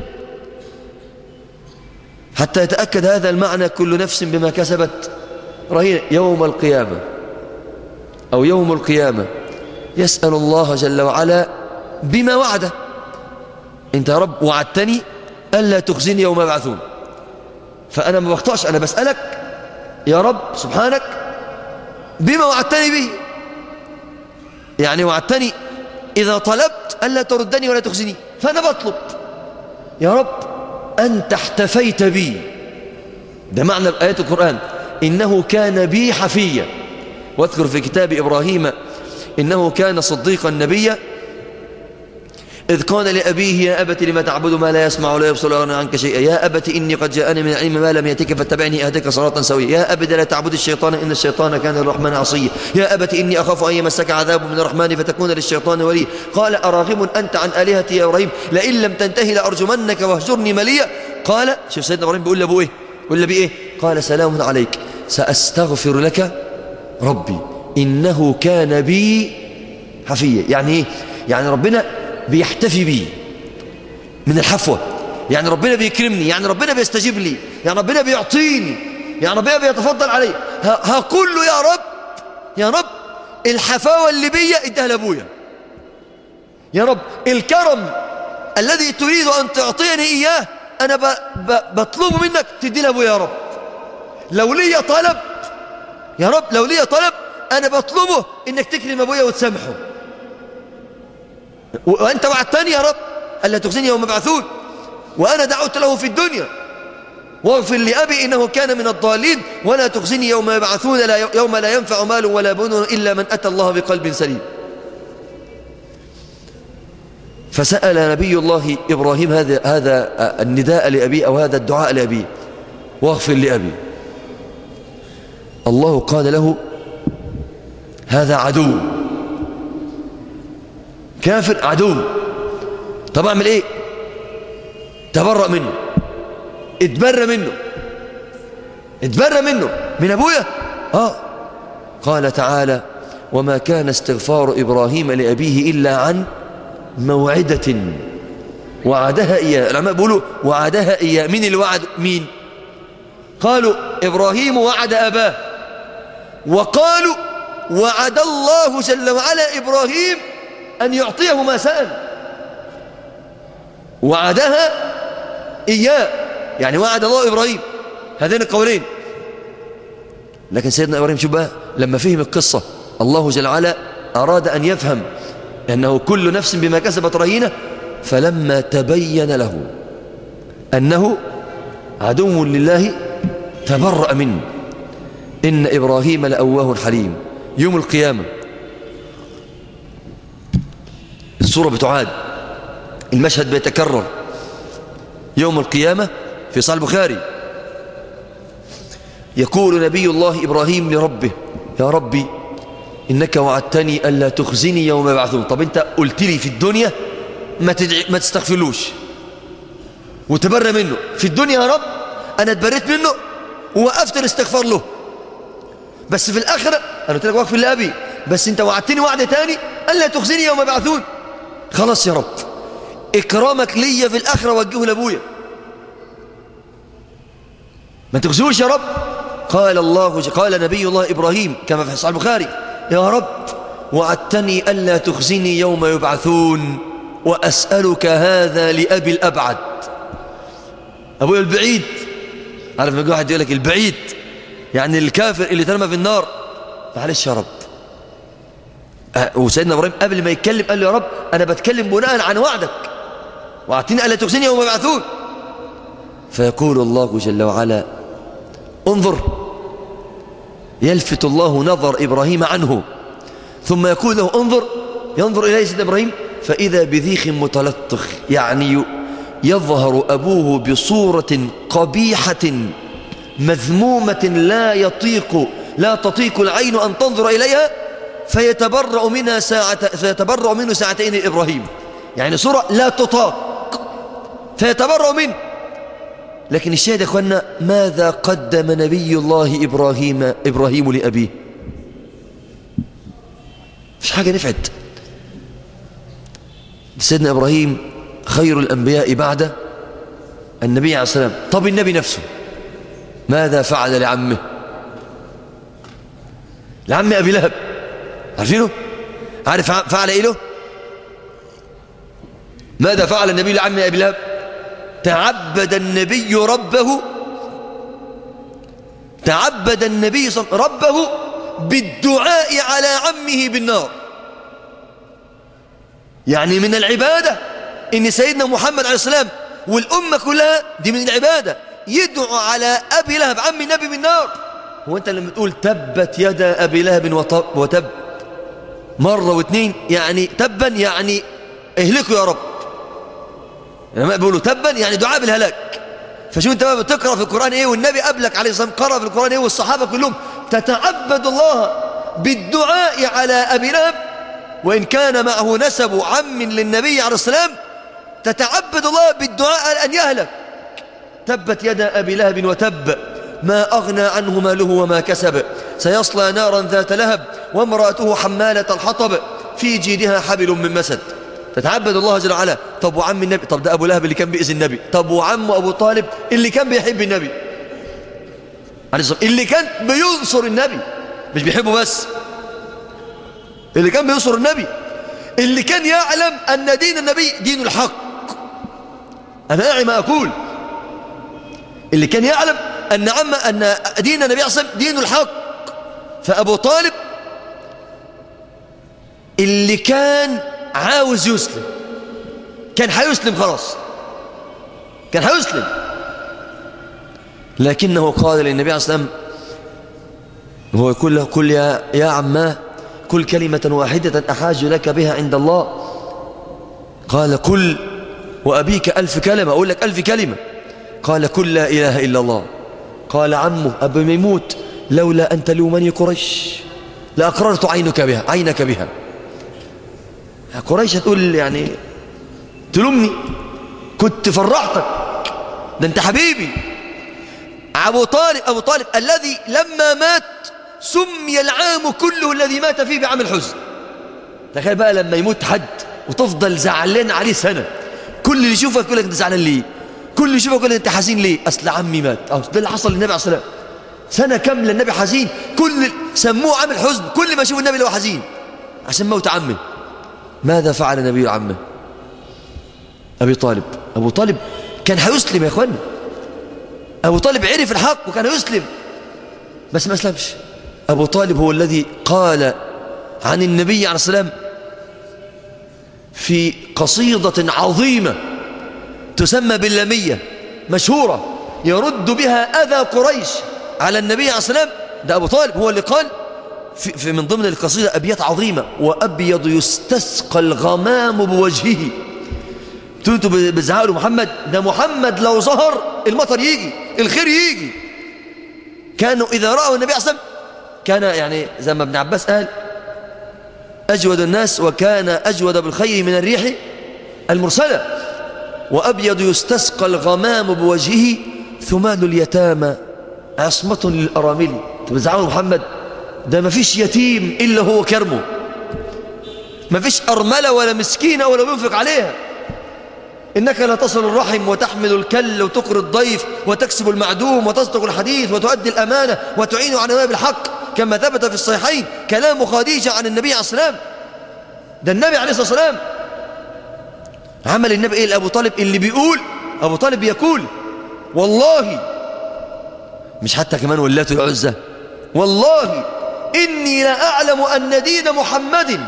حتى يتأكد هذا المعنى كل نفس بما كسبت رهينة. يوم القيامة أو يوم القيامة يسأل الله جل وعلا بما وعده. أنت يا رب وعدتني ألا تخزني يوم يبعثون، فأنا ما بخطأش، أنا بسألك يا رب سبحانك بما وعدتني به. يعني وعدتني إذا طلبت ألا تردني ولا تخزني، فأنا بطلب يا رب أنت احتفيت بي. ده معنى آيات القرآن، إنه كان بي حفيا. واذكر في كتاب إبراهيم إنه كان صديقا نبيا إذ قال لأبيه يا أبت لما تعبد ما لا يسمع ولا يبصر ولا يغني عنك شيئا يا أبت إني قد جاءني من العلم ما لم يأتك فاتبعني أهدك صراطا سويا يا أبت لا تعبد الشيطان إن الشيطان كان للرحمن عصيا يا أبت إني أخاف أن يمسك عذاب من الرحمن فتكون للشيطان وليا قال أراغب أنت عن آلهتي يا إبراهيم لئن لم تنتهي لأرجمنك واهجرني مليا. قال شوف سيدنا إبراهيم بيقول لأبوه إيه؟ بيقول لأبيه إيه؟ قال سلام عليك سأستغفر لك ربي إنه كان بي حفيا. يعني إيه؟ يعني ربنا بيحتفي بي من الحفوة، يعني ربنا بيكرمني، يعني ربنا بيستجيب لي، يعني ربنا بيعطيني، يعني ربنا بيتفضل علي. هقول له يا رب يا رب الحفاوة اللي بيا ادها لابويا، يا رب الكرم الذي تريد أن تعطيني إياه أنا ب... ب... بطلبه منك تدي لابويا يا رب. لو لي طلب يا رب لو لي طلب أنا بطلبه إنك تكرم أبويا وتسامحه، وأنت وعدتني يا رب ألا تخزني يوم يبعثون وأنا دعوت له في الدنيا واغفر لأبي إنه كان من الضالين ولا تخزني يوم يبعثون لا يوم لا ينفع مال ولا بنون إلا من أتى الله بقلب سليم. فسأل نبي الله إبراهيم هذا هذا النداء لأبيه أو هذا الدعاء لأبيه واغفر لأبي. الله قال له هذا عدو كافر عدو، طب اعمل ايه؟ تبرأ منه، اتبرى منه، اتبرى منه من ابويا. اه قال تعالى وما كان استغفار إبراهيم لأبيه إلا عن موعدة وعدها إياه. العلماء بيقولوا وعدها إياه، مين اللي وعد مين؟ قالوا إبراهيم وعد أباه، وقالوا وعد الله جل وعلا إبراهيم أن يعطيه ما سأل، وعدها إياه يعني وعد الله إبراهيم. هذين القولين. لكن سيدنا إبراهيم شوف بقى لما فهم القصة الله جل وعلا أراد أن يفهم أنه كل نفس بما كسبت رهينة، فلما تبين له أنه عدو لله تبرأ منه. إن إبراهيم لأواه حليم. يوم القيامة الصورة بتعاد، المشهد بيتكرر. يوم القيامة في صحيح البخاري يقول نبي الله إبراهيم لربه يا ربي إنك وعدتني ألا تخزني يوم يبعثون. طب أنت قلت لي في الدنيا ما, تدعي ما تستغفرلوش وتبرى منه، في الدنيا يا رب أنا اتبريت منه ووقفت الاستغفار له، بس في الآخرة أنا قلت لك واغفر لأبي، بس أنت وعدتني وعد تاني ألا تخزني يوم يبعثون. خلاص يا رب إكرامك ليا في الآخرة وجهه لأبويا، ما تخزوش يا رب. قال الله قال نبي الله إبراهيم كما في صحيح البخاري يا رب وعدتني ألا تخزني يوم يبعثون وأسألك هذا لأبي الأبعد، أبويا البعيد. عارف لما واحد يقول لك البعيد يعني الكافر اللي ترمى في النار، معلش يا رب. وسيدنا إبراهيم قبل ما يتكلم قال له يا رب أنا بتكلم بناء عن وعدك وعدتني ألا تخزني يوم يبعثون. فيقول الله جل وعلا انظر، يلفت الله نظر إبراهيم عنه ثم يقول له انظر، ينظر إليه سيدنا إبراهيم فإذا بذيخ متلطخ، يعني يظهر أبوه بصورة قبيحة مذمومة لا يطيق لا تطيق العين أن تنظر إليها، فيتبرأ منها ساعة فيتبرأ منه ساعتين إبراهيم، يعني صورة لا تطاق فيتبرأ منه. لكن الشاهد يا أخوانا ماذا قدم نبي الله إبراهيم إبراهيم لأبيه؟ مش حاجة نفعت. سيدنا إبراهيم خير الأنبياء بعد النبي عليه السلام. طب النبي نفسه ماذا فعل لعمه؟ لعم أبي لهب، عارفينه؟ عارف فعل إيه له؟ ماذا فعل النبي لعم أبي لهب؟ تعبد النبي ربه تعبد النبي صلى الله عليه وسلم ربه بالدعاء على عمه بالنار. يعني من العبادة إن سيدنا محمد عليه السلام والأمة كلها دي من العبادة يدعو على أبي لهب عم النبي بالنار. هو أنت لما تقول تبت يدا أبي لهب وتب مرة واثنين، يعني تبا يعني اهلكوا يا رب، لما بيقولوا تبا يعني دعاء بالهلاك. فشوف انت بقى بتقرأ في القرآن ايه، والنبي قبلك عليه الصلاة والسلام قرأ في القرآن ايه، والصحابة كلهم تتعبد الله بالدعاء على أبي لهب وإن كان معه نسب عم للنبي عليه السلام، تتعبد الله بالدعاء أن يهلك. تبت يدا أبي لهب وتب ما أغنى عنه ماله وما كسب سيصلى نارا ذات لهب وامرأته حمالة الحطب في جيدها حبل من مسد. تتعبد الله جل وعلا. طب وعم النبي؟ طب ده أبو لهب اللي كان بيأذي النبي. طب وعمه أبو طالب اللي كان بيحب النبي اللي كان بينصر النبي، مش بيحبه بس، اللي كان بينصر النبي، اللي كان يعلم أن دين النبي دين الحق. أنا أعي ما أقول، اللي كان يعلم أن عم أن دين النبي أصلا دين الحق. فأبو طالب اللي كان عاوز يسلم، كان هيسلم خلاص، كان هيسلم، لكنه قال للنبي عليه الصلاة والسلام وهو يقول له قل يا, يا عماه كل كلمة واحدة أحاج لك بها عند الله. قال قل وأبيك ألف كلمة، أقول لك ألف كلمة. قال قل لا إله إلا الله. قال عمه أبو ما يموت لولا أن تلومني قريش لأقررت عينك بها عينك بها. قريش هتقول يعني تلومني، كنت فرحتك، ده انت حبيبي. أبو طالب أبو طالب الذي لما مات سمي العام كله الذي مات فيه بعام الحزن. تخيل بقى لما يموت حد وتفضل زعلان عليه سنة، كل اللي يشوفك يقول لك انت زعلان ليه، كل اللي يشوفك يقول لك انت حزين ليه، اصل عمي مات. اه ده اللي حصل للنبي عليه الصلاه والسلام، سنة كاملة النبي حزين، كل سموه عام الحزن، كل ما يشوف النبي له حزين عشان موت عمه. ماذا فعل النبي لعمه؟ أبي طالب أبو طالب كان هيسلم يا اخواني، أبو طالب عرف الحق وكان هيسلم بس ما أسلمش. أبو طالب هو الذي قال عن النبي عليه السلام في قصيدة عظيمة تسمى باللامية مشهورة يرد بها أذى قريش على النبي عليه السلام. ده أبو طالب هو اللي قال في, في من ضمن القصيدة أبيات عظيمة: وأبيض يستسقى الغمام بوجهه. انتوا بتزعقوا محمد، ده محمد لو ظهر المطر يجي، الخير يجي. كانوا إذا رأوا النبي عليه الصلاة والسلام كان يعني زي ما ابن عباس قال أجود الناس وكان أجود بالخير من الريح المرسلة. وأبيض يستسقى الغمام بوجهه ثمان اليتامى عصمة للأرامل. بتزعقوا محمد، ده ما فيش يتيم إلا هو كرمه، ما فيش أرملة ولا مسكينة ولا بينفق عليها. إنك لا تصل الرحم وتحمل الكل وتقر الضيف وتكسب المعدوم وتصدق الحديث وتؤدي الأمانة وتعين على نوائب الحق، كما ثبت في الصحيحين كلام خديجة عن النبي عليه الصلاة والسلام. ده النبي عليه الصلاة والسلام عمل النبي إيه لأبو طالب؟ اللي بيقول أبو طالب يقول والله، مش حتى كمان واللات العزة، والله إني لأعلم أن دين محمد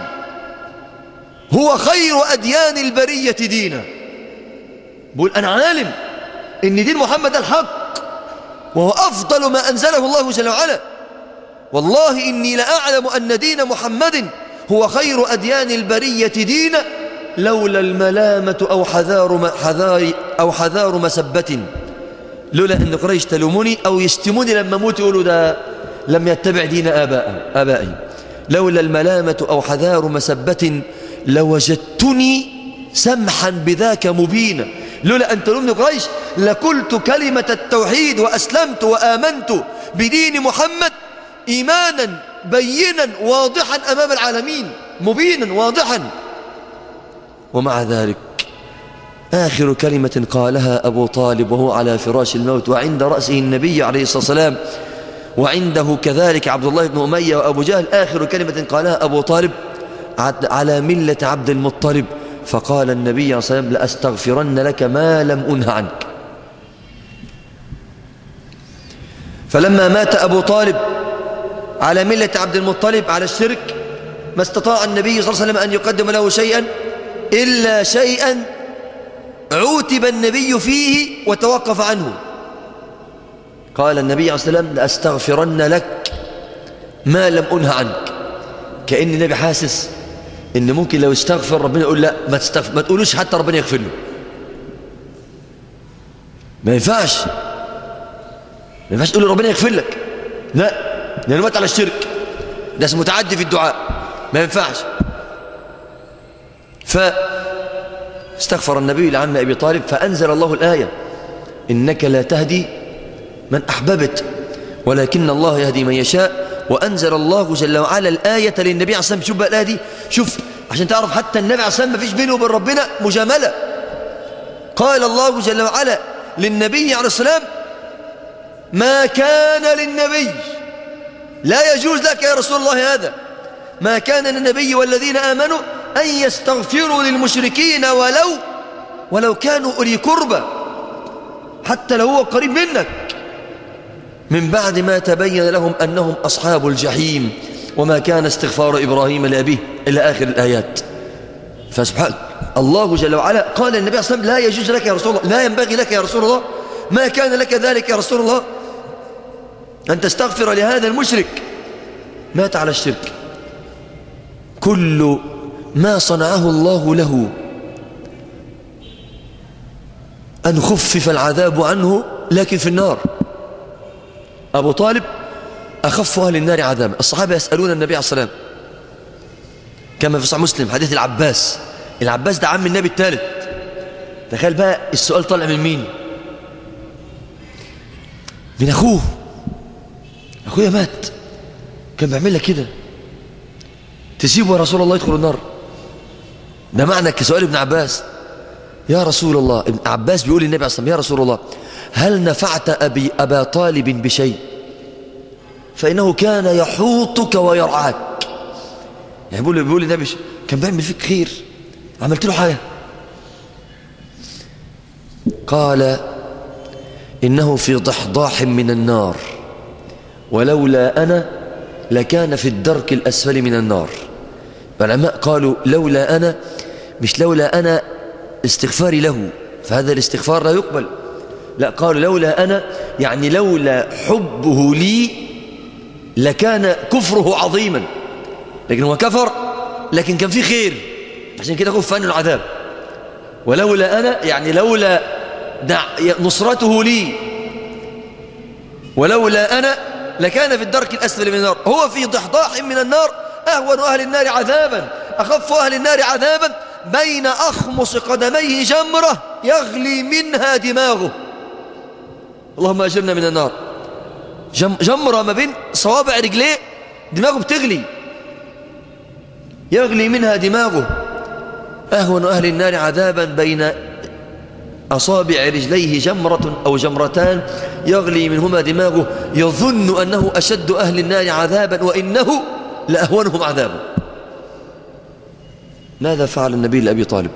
هو خير أديان البرية دينا. بقول أنا عالم إن دين محمد الحق وهو أفضل ما أنزله الله جل وعلا. والله إني لأعلم أن دين محمد هو خير أديان البرية دينا لولا الملامة أو حذار حذار أو حذار مسبة. لولا أن قريش تلوموني أو يشتموني لما موت يقولوا ده لم يتبع دين آبائي. لولا الملامة أو حذار مسبة لوجدتني سمحا بذاك مبينا. لولا أن تلومني قريش لقلت كلمة التوحيد وأسلمت وآمنت بدين محمد إيمانا بينا واضحا أمام العالمين، مبينا واضحا. ومع ذلك آخر كلمة قالها أبو طالب وهو على فراش الموت وعند رأسه النبي عليه الصلاة والسلام وعنده كذلك عبد الله بن أمية وأبو جهل، آخر كلمة قالها أبو طالب على ملة عبد المطلب، فقال النبي عليه الصلاة والسلام لأستغفرن لك ما لم أنه عنك. فلما مات أبو طالب على ملة عبد المطلب على الشرك ما استطاع النبي صلى الله عليه وسلم أن يقدم له شيئا إلا شيئا عوتب النبي فيه وتوقف عنه. قال النبي عليه الصلاة والسلام لأستغفرن لك ما لم أنه عنك، كأن النبي حاسس إن ممكن لو استغفر ربنا يقول لا ما, تستغفر ما تقولوش حتى ربنا يغفر له. ما ينفعش ما ينفعش تقول ربنا يغفر لك، لا، لأنه مات على الشرك، ده اسمه متعدي في الدعاء، ما ينفعش. فاستغفر النبي لعم أبي طالب فأنزل الله الآية إنك لا تهدي من أحببت ولكن الله يهدي من يشاء. وأنزل الله جل وعلا الآية للنبي عليه الصلاة والسلام. شوف بقى الآية دي، شوف عشان تعرف حتى النبي عليه الصلاة والسلام ما فيش بينه وبين ربنا مجاملة. قال الله جل وعلا للنبي عليه الصلاة والسلام ما كان للنبي، لا يجوز لك يا رسول الله هذا، ما كان للنبي والذين آمنوا أن يستغفروا للمشركين ولو ولو كانوا أولي قربى، حتى لو هو قريب منك، من بعد ما تبين لهم أنهم أصحاب الجحيم وما كان استغفار إبراهيم لأبيه إلى آخر الآيات. فسبحان الله جل وعلا قال النبي صلى الله عليه وسلم لا يجوز لك يا رسول الله، لا ينبغي لك يا رسول الله، ما كان لك ذلك يا رسول الله أن تستغفر لهذا المشرك مات على الشرك. كل ما صنعه الله له أن خفف العذاب عنه لكن في النار. أبو طالب أخف أهل النار عذابا. الصحابة يسألون النبي عليه الصلاة والسلام كما في صحيح مسلم حديث العباس. العباس ده عم النبي الثالث. تخيل بقى السؤال طالع من مين؟ من أخوه. أخويا مات كان بيعمل لك كده، تسيبه يا رسول الله يدخل النار؟ ده معنى كسؤال ابن عباس. يا رسول الله، ابن عباس بيقول للنبي عليه الصلاة والسلام يا رسول الله هل نفعت أبي أبا طالب بشيء؟ فإنه كان يحوطك ويرعاك. يعني بيقول بيقول للنبي كان بيعمل فيك خير، عملت له حاجة؟ قال إنه في ضحضاح من النار ولولا أنا لكان في الدرك الأسفل من النار. العلماء قالوا لولا أنا مش لولا أنا استغفاري له فهذا الاستغفار لا يقبل، لا، قالوا لولا أنا يعني لولا حبه لي لكان كفره عظيما، لكن هو كفر لكن كان فيه خير عشان كده خف عنه العذاب. ولولا أنا يعني لولا نصرته لي ولولا أنا لكان في الدرك الأسفل من النار. هو في ضحضاح من النار أهون أهل النار عذابا، أخف أهل النار عذابا بين أخمص قدميه جمرة يغلي منها دماغه. اللهم أجرنا من النار. جم جمرة ما بين صوابع رجليه دماغه بتغلي، يغلي منها دماغه. أهون أهل النار عذابا بين أصابع رجليه جمرة أو جمرتان يغلي منهما دماغه، يظن أنه أشد أهل النار عذابا وإنه لأهونهم عذابا. ماذا فعل النبي لأبي طالب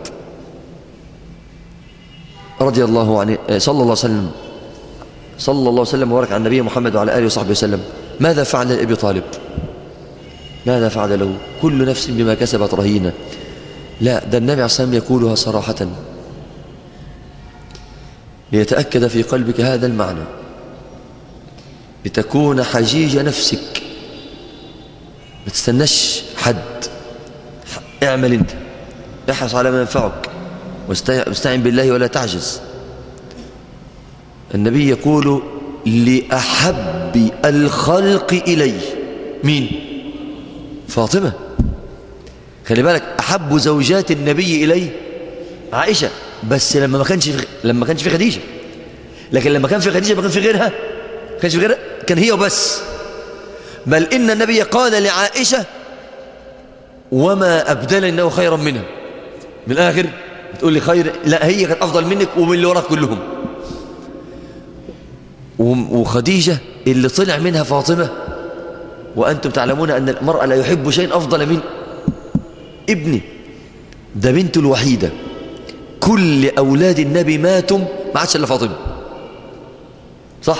رضي الله عنه صلى الله عليه وسلم صلى الله عليه وسلم وبارك على النبي محمد وعلى آله وصحبه وسلم؟ ماذا فعل لأبي طالب؟ ماذا فعل له؟ كل نفس بما كسبت رهينة. لا، ده النبي عليه الصلاة والسلام يقولها صراحة ليتأكد في قلبك هذا المعنى، لتكون حجيج نفسك، ما تستناش حد، اعمل انت، احرص على ما ينفعك واستعن بالله ولا تعجز. النبي يقول لأحب الخلق إليه مين؟ فاطمة. خلي بالك أحب زوجات النبي إليه عائشة، بس لما ما كانش في لما ما كانش في خديجة، لكن لما كان في خديجة ما كان في غيرها، ما كانش في غيرها، كان هي وبس. بل إن النبي قال لعائشة وما أبدل إنه خيرا منها. من الآخر بتقول لي خير، لا هي كانت أفضل منك ومن اللي وراك كلهم. وخديجة اللي طلع منها فاطمة، وأنتم تعلمون أن المرأة لا يحب شيء أفضل من ابني، ده بنته الوحيدة، كل أولاد النبي ماتوا ما عادش إلا فاطمة، صح؟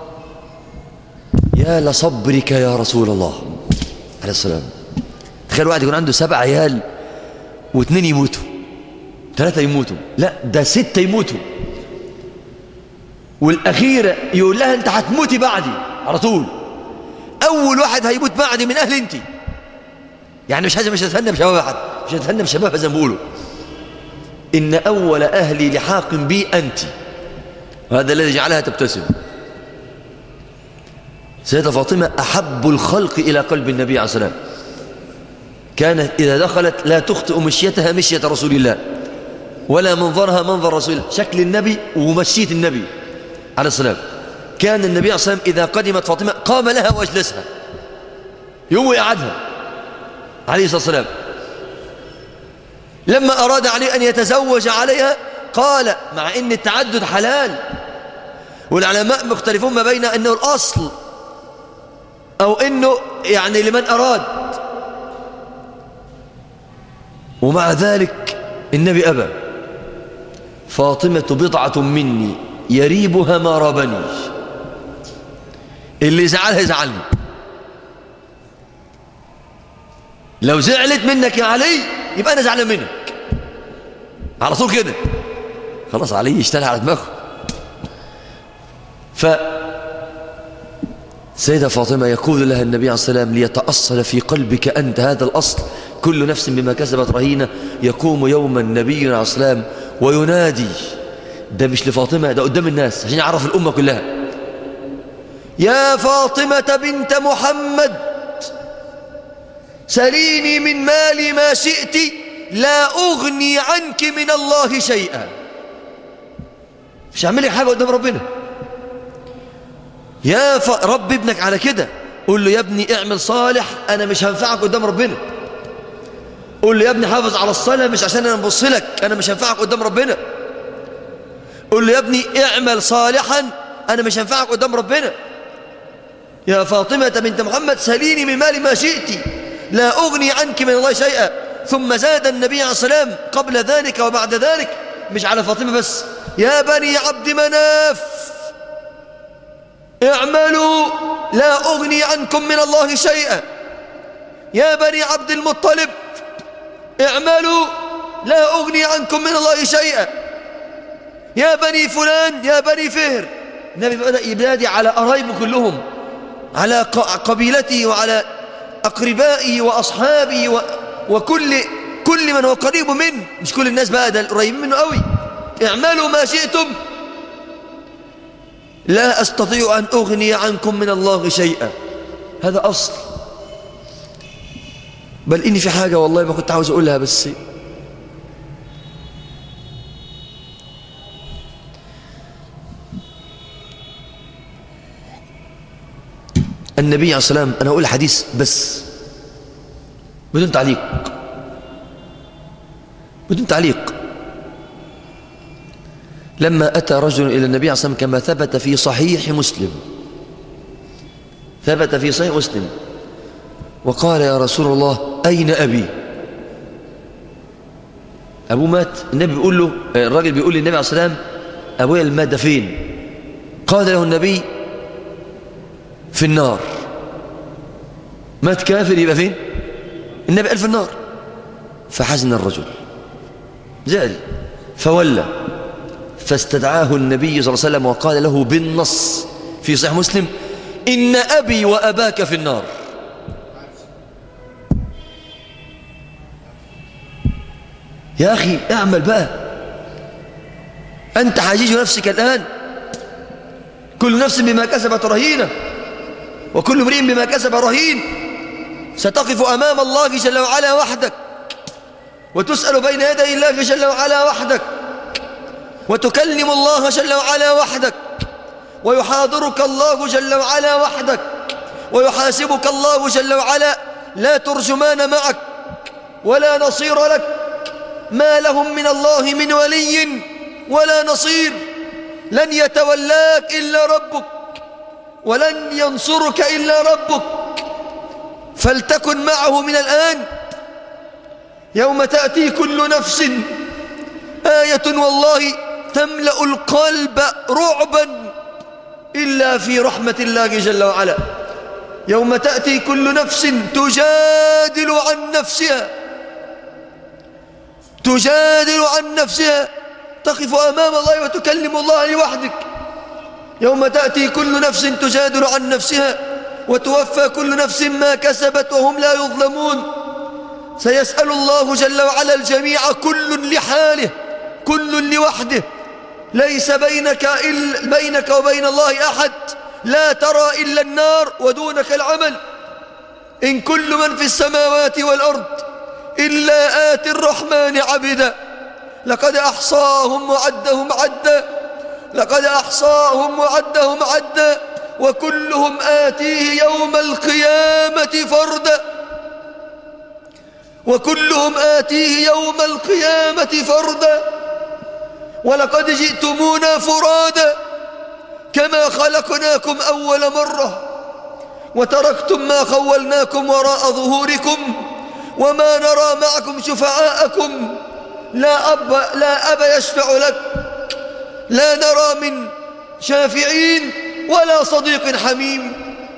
يا لصبرك يا رسول الله عليه السلام. تخيل واحد يكون عنده سبع عيال واثنين يموتوا، ثلاثة يموتوا، لا ده ستة يموتوا، والأخيرة يقول لها أنت هتموتي بعدي على طول، أول واحد هيموت بعدي من أهل أنت، يعني مش مش هتهنى بشباب أحد، مش هتهنى بشباب زي ما بيقولوا، إن أول أهلي لحاق بي أنت، وهذا الذي جعلها تبتسم. سيدة فاطمة أحب الخلق إلى قلب النبي عليه الصلاة والسلام، كانت إذا دخلت لا تخطئ مشيتها مشية رسول الله، ولا منظرها منظر رسول الله، شكل النبي ومشية النبي عليه الصلاة والسلام. كان النبي عليه الصلاة والسلام إذا قدمت فاطمة قام لها وأجلسها، يوم يقعدها عليه الصلاة والسلام. لما أراد عليه أن يتزوج عليها قال، مع أن التعدد حلال والعلماء مختلفون ما بين أنه الأصل أو أنه يعني لمن أراد، ومع ذلك النبي أبى. فاطمة بضعة مني يريبها ما رابني، اللي يزعلها يزعلني، لو زعلت منك يا علي يبقى أنا زعلان منك على طول كده، خلاص علي اشتغل على دماغه. ف سيدة فاطمة يقول لها النبي عليه الصلاة والسلام ليتأصل في قلبك أنت هذا الأصل، كل نفس بما كسبت رهينة. يقوم يوم النبي عليه الصلاة والسلام وينادي، ده مش لفاطمة، ده قدام الناس عشان يعرف الأمة كلها، يا فاطمة بنت محمد سليني من مالي ما شئت لا أغني عنك من الله شيئا. مش هعمل لك حاجة قدام ربنا، يا ف... رب ابنك على كده، قول له يا ابني اعمل صالح أنا مش هنفعك قدام ربنا، قول له يا ابني حافظ على الصلاة مش عشان أنا نبص لك أنا مش هنفعك قدام ربنا، قول له يا ابني اعمل صالحا أنا مش هنفعك قدام ربنا. يا فاطمة بنت محمد سليني من مالي ما شئت لا أغني عنك من الله شيئا. ثم زاد النبي عليه الصلاة والسلام قبل ذلك وبعد ذلك، مش على فاطمة بس، يا بني عبد مناف اعملوا لا أغني عنكم من الله شيئا، يا بني عبد المطلب اعملوا لا أغني عنكم من الله شيئا، يا بني فلان يا بني فهر. النبي بدأ ينادي على قرايبه كلهم، على قبيلته وعلى أقربائه وأصحابه و... وكل كل من هو قريب منه، مش كل الناس بقى، ده قريبين منه قوي. اعملوا ما شئتم لا أستطيع أن أغني عنكم من الله شيئا. هذا أصل. بل إني في حاجة والله ما كنت عاوز أقولها، بس النبي عليه الصلاة والسلام، أنا أقول حديث بس بدون تعليق، بدون تعليق. لما أتى رجل إلى النبي عليه الصلاة والسلام كما ثبت في صحيح مسلم، ثبت في صحيح مسلم، وقال يا رسول الله أين أبي؟ أبوه مات. النبي بيقول له، الراجل بيقول للنبي عليه الصلاة والسلام أبويا المات فين؟ قال له النبي في النار. مات كافر يبقى فين؟ النبي قال في النار. فحزن الرجل، زعل، فولى، فاستدعاه النبي صلى الله عليه وسلم وقال له بالنص في صحيح مسلم إن أبي وأباك في النار. يا أخي اعمل بقى، أنت حاجج نفسك الآن، كل نفس بما كسبت رهينة وكل امرئ بما كسب رهين. ستقف أمام الله جل وعلا وحدك، وتسأل بين يدي الله جل وعلا وحدك، وتكلم الله جل وعلا وحدك، ويحاضرك الله جل وعلا وحدك، ويحاسبك الله جل وعلا، لا ترجمان معك ولا نصير لك ما لهم من الله من ولي ولا نصير. لن يتولاك إلا ربك، ولن ينصرك إلا ربك، فلتكن معه من الآن. يوم تأتي كل نفس آية والله تملأ القلب رعبا إلا في رحمة الله جل وعلا. يوم تأتي كل نفس تجادل عن نفسها تجادل عن نفسها تقف أمام الله وتكلم الله لوحدك. يوم تأتي كل نفس تجادل عن نفسها وتوفى كل نفس ما كسبت وهم لا يظلمون. سيسأل الله جل وعلا الجميع كل لحاله، كل لوحده، ليس بينك, إلا بينك وبين الله أحد، لا ترى إلا النار ودونك العمل. إن كل من في السماوات والأرض إلا آتي الرحمن عبدا لقد أحصاهم وعدهم عدا لقد أحصاهم وعدهم عدا وكلهم آتيه يوم القيامة فردا وكلهم آتيه يوم القيامة فردا ولقد جئتمونا فرادا كما خلقناكم أول مرة وتركتم ما خولناكم وراء ظهوركم وما نرى معكم شفعاءكم لا أب, لا أب يشفع لك، لا نرى من شافعين ولا صديق حميم.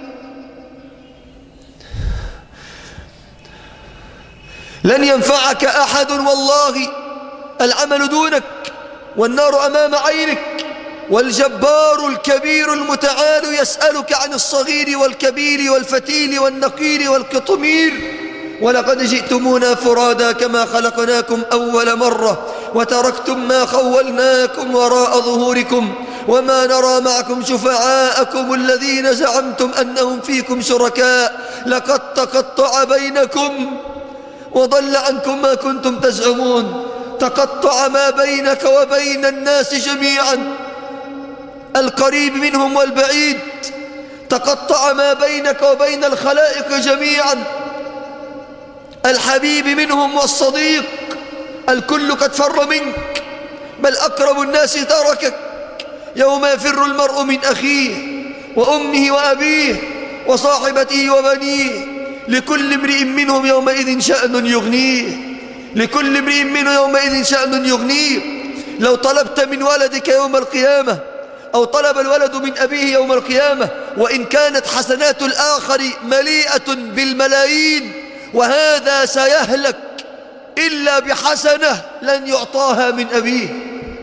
لن ينفعك أحد والله العمل دونك والنار أمام عينك، والجبار الكبير المتعال يسألك عن الصغير والكبير والفتيل والنقير والقطمير. ولقد جئتمونا فرادا كما خلقناكم أول مرة وتركتم ما خولناكم وراء ظهوركم وما نرى معكم شفعاءكم الذين زعمتم أنهم فيكم شركاء لقد تقطع بينكم وضل عنكم ما كنتم تزعمون. تقطع ما بينك وبين الناس جميعا، القريب منهم والبعيد، تقطع ما بينك وبين الخلائق جميعا، الحبيب منهم والصديق، الكل قد فر منك، بل أقرب الناس تركك. يوم يفر المرء من أخيه وأمه وأبيه وصاحبته وبنيه لكل امرئ منهم يومئذ شأن يغنيه لكل امرئ منهم يومئذ شأن يغنيه. لو طلبت من ولدك يوم القيامة أو طلب الولد من أبيه يوم القيامة وإن كانت حسنات الآخر مليئة بالملايين وهذا سيهلك إلا بحسنة لن يعطاها من أبيه،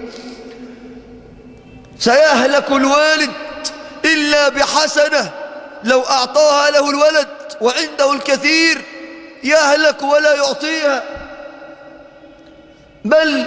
سيهلك الوالد إلا بحسنة لو أعطاها له الولد وعنده الكثير يهلك ولا يعطيها. بل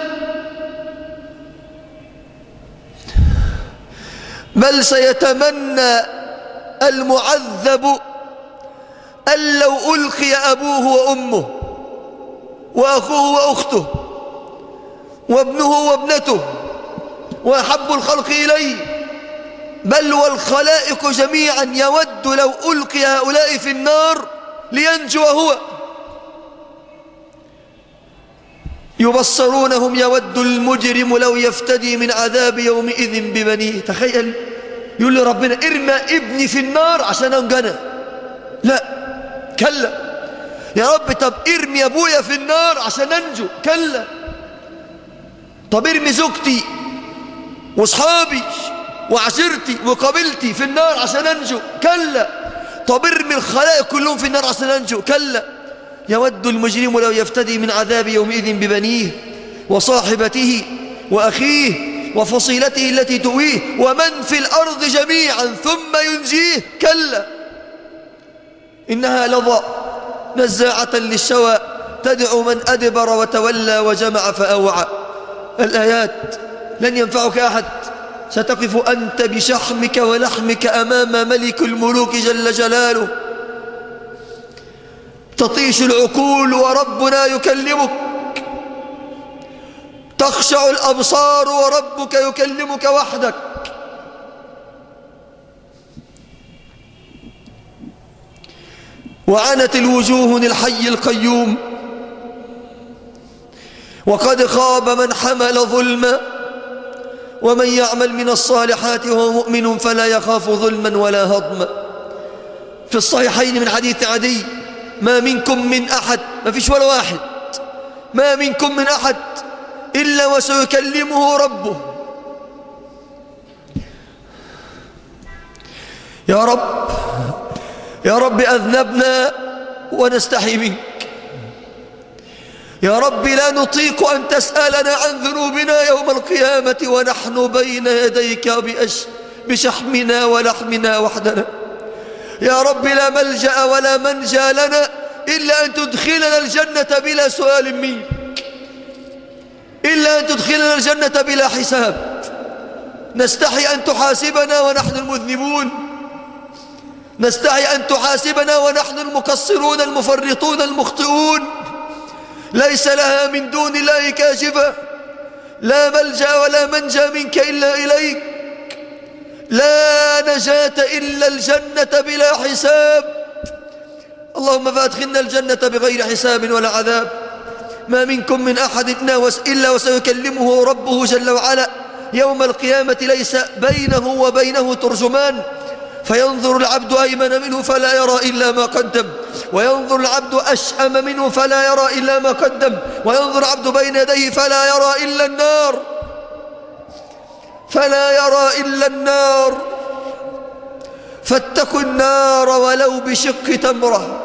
بل سيتمنى المعذب أن لو ألقي أبوه وأمه وأخوه وأخته وابنه وابنته وأحب الخلق إليه بل والخلائق جميعا يود لو ألقي هؤلاء في النار لينجو هو. يبصرونهم يود المجرم لو يفتدي من عذاب يومئذ ببنيه. تخيل يقول لي ربنا ارمى ابني في النار عشان أنجنا، لا كلا. يا رب طب ارمي أبويا في النار عشان أنجو، كلا. طب ارمي زوجتي واصحابي وعشيرتي وقبيلتي في النار عشان أنجو، كلا. طب ارمي الخلائق كلهم في النار عشان أنجو، كلا. يود المجرم لو يفتدي من عذاب يومئذ ببنيه وصاحبته وأخيه وفصيلته التي تؤويه ومن في الأرض جميعا ثم ينجيه، كلا إنها لظى نزاعة للشوى تدعو من أدبر وتولى وجمع فأوعى. الآيات لن ينفعك أحد، ستقف أنت بشحمك ولحمك أمام ملك الملوك جل جلاله، تطيش العقول وربنا يكلمك، تخشع الأبصار وربك يكلمك وحدك. وعنت الوجوه للحي القيوم وقد خاب من حمل ظلما ومن يعمل من الصالحات وهو مؤمن فلا يخاف ظلما ولا هضما. في الصحيحين من حديث عدي: ما منكم من أحد، ما فيش ولا واحد، ما منكم من أحد إلا وسيكلمه ربه. يا رب يا رب أذنبنا ونستحي منك، يا رب لا نطيق أن تسألنا عن ذنوبنا يوم القيامة ونحن بين يديك بأش بشحمنا ولحمنا وحدنا. يا رب لا ملجأ ولا منجى لنا إلا أن تدخلنا الجنة بلا سؤال منك، إلا أن تدخلنا الجنة بلا حساب. نستحي أن تحاسبنا ونحن المذنبون، نستحي أن تحاسبنا ونحن المقصرون المفرطون المخطئون، ليس لها من دون الله كاشفة، لا ملجأ ولا منجى منك إلا إليك، لا نجاة إلا الجنة بلا حساب. اللهم فأدخلنا الجنة بغير حساب ولا عذاب. ما منكم من أحد إلا وسيكلمه ربه جل وعلا يوم القيامة، ليس بينه وبينه ترجمان، فينظر العبد أيمن منه فلا يرى إلا ما قدم، وينظر العبد أشأم منه فلا يرى إلا ما قدم، وينظر العبد بين يديه فلا يرى إلا النار، فلا يرى إلا النار. فاتقوا النار ولو بشق تمرة.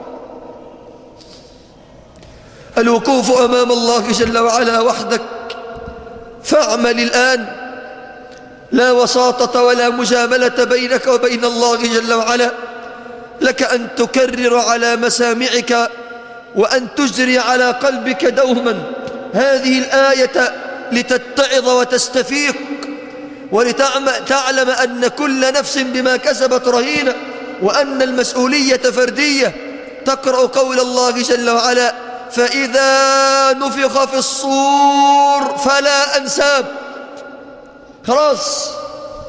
الوقوف أمام الله جل وعلا وحدك، فاعمل الآن، لا وساطة ولا مجاملة بينك وبين الله جل وعلا. لك أن تكرر على مسامعك وأن تجري على قلبك دوما هذه الآية لتتعظ وتستفيق، ولتعلم أن كل نفس بما كسبت رهينة، وأن المسؤولية فردية. تقرأ قول الله جل وعلا: فإذا نفخ في الصور فلا أنساب. خلاص،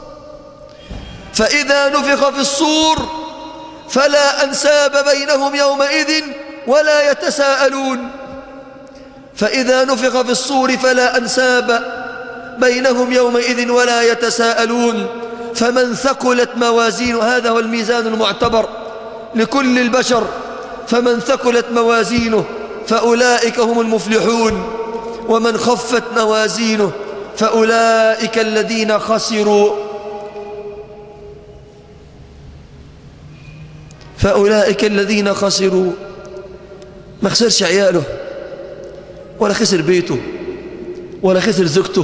فإذا نفخ في الصور فلا أنساب بينهم يومئذ ولا يتساءلون. فإذا نفخ في الصور فلا أنساب بينهم يومئذ ولا يتساءلون. فمن ثقلت موازينه، هذا هو الميزان المعتبر لكل البشر، فمن ثقلت موازينه فأولئك هم المفلحون، ومن خفت موازينه فأولئك الذين خسروا فأولئك الذين خسروا ما خسرش عياله، ولا خسر بيته، ولا خسر زوجته،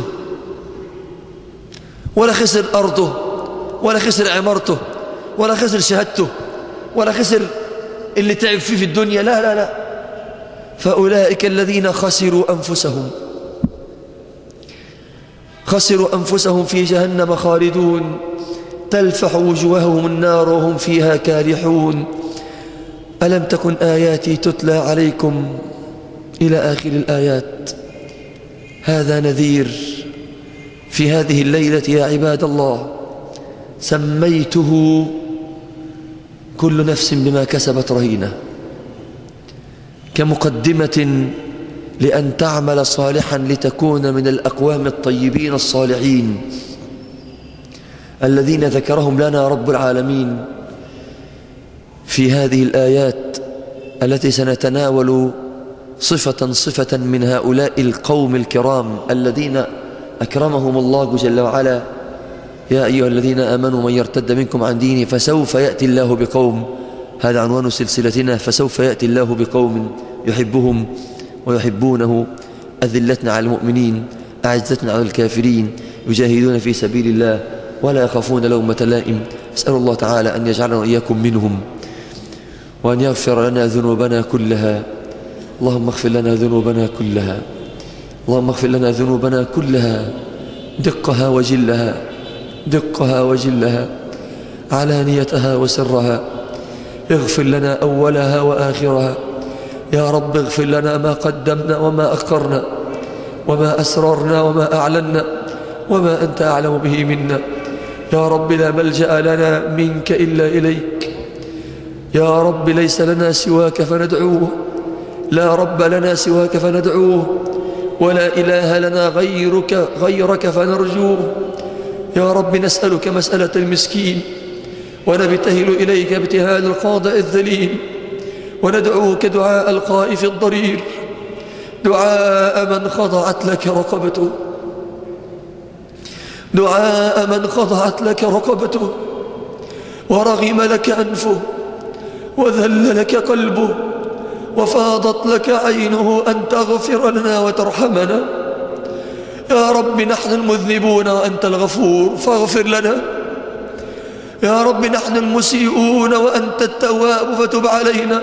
ولا خسر أرضه، ولا خسر عمارته، ولا خسر شهادته، ولا خسر اللي تعب فيه في الدنيا. لا لا لا، فأولئك الذين خسروا أنفسهم خسروا أنفسهم في جهنم خالدون، تلفح وجوههم النار وهم فيها كالحون. ألم تكن آياتي تتلى عليكم إلى آخر الآيات. هذا نذير في هذه الليلة يا عباد الله، سميته كل نفس بما كسبت رهينة، كمقدمة لأن تعمل صالحا لتكون من الأقوام الطيبين الصالحين الذين ذكرهم لنا رب العالمين في هذه الآيات التي سنتناول صفة صفة من هؤلاء القوم الكرام الذين أكرمهم الله جل وعلا. يا أيها الذين آمنوا من يرتد منكم عن دينه فسوف يأتي الله بقوم، هذا عنوان سلسلتنا، فسوف يأتي الله بقوم يحبهم ويحبونه، أذلة على المؤمنين أعزة على الكافرين، يجاهدون في سبيل الله ولا يخافون لومة لائم. أسأل الله تعالى أن يجعلنا وإياكم منهم، وأن يغفر لنا ذنوبنا كلها. اللهم اغفر لنا ذنوبنا كلها، اللهم اغفر لنا ذنوبنا كلها، دقها وجلها، دقها وجلها، علانيتها وسرها. اغفر لنا أولها وآخرها. يا رب اغفر لنا ما قدمنا وما أخرنا، وما أسررنا وما أعلنا، وما أنت أعلم به منا. يا رب لا ملجأ لنا منك إلا إليك. يا رب ليس لنا سواك فندعوه، لا رب لنا سواك فندعوه، ولا إله لنا غيرك غيرك فنرجوه. يا رب نسألك مسألة المسكين، ونبتهل إليك ابتهال الخاضع الذليل، وندعوك دعاء الخائف الضرير، دعاء من خضعت لك رقبته، دعاء من خضعت لك رقبته ورغم لك أنفه وذل لك قلبه وفاضت لك عينه أن تغفر لنا وترحمنا. يا رب نحن المذنبون وأنت الغفور فاغفر لنا. يا رب نحن المسيئون وأنت التواب فتب علينا.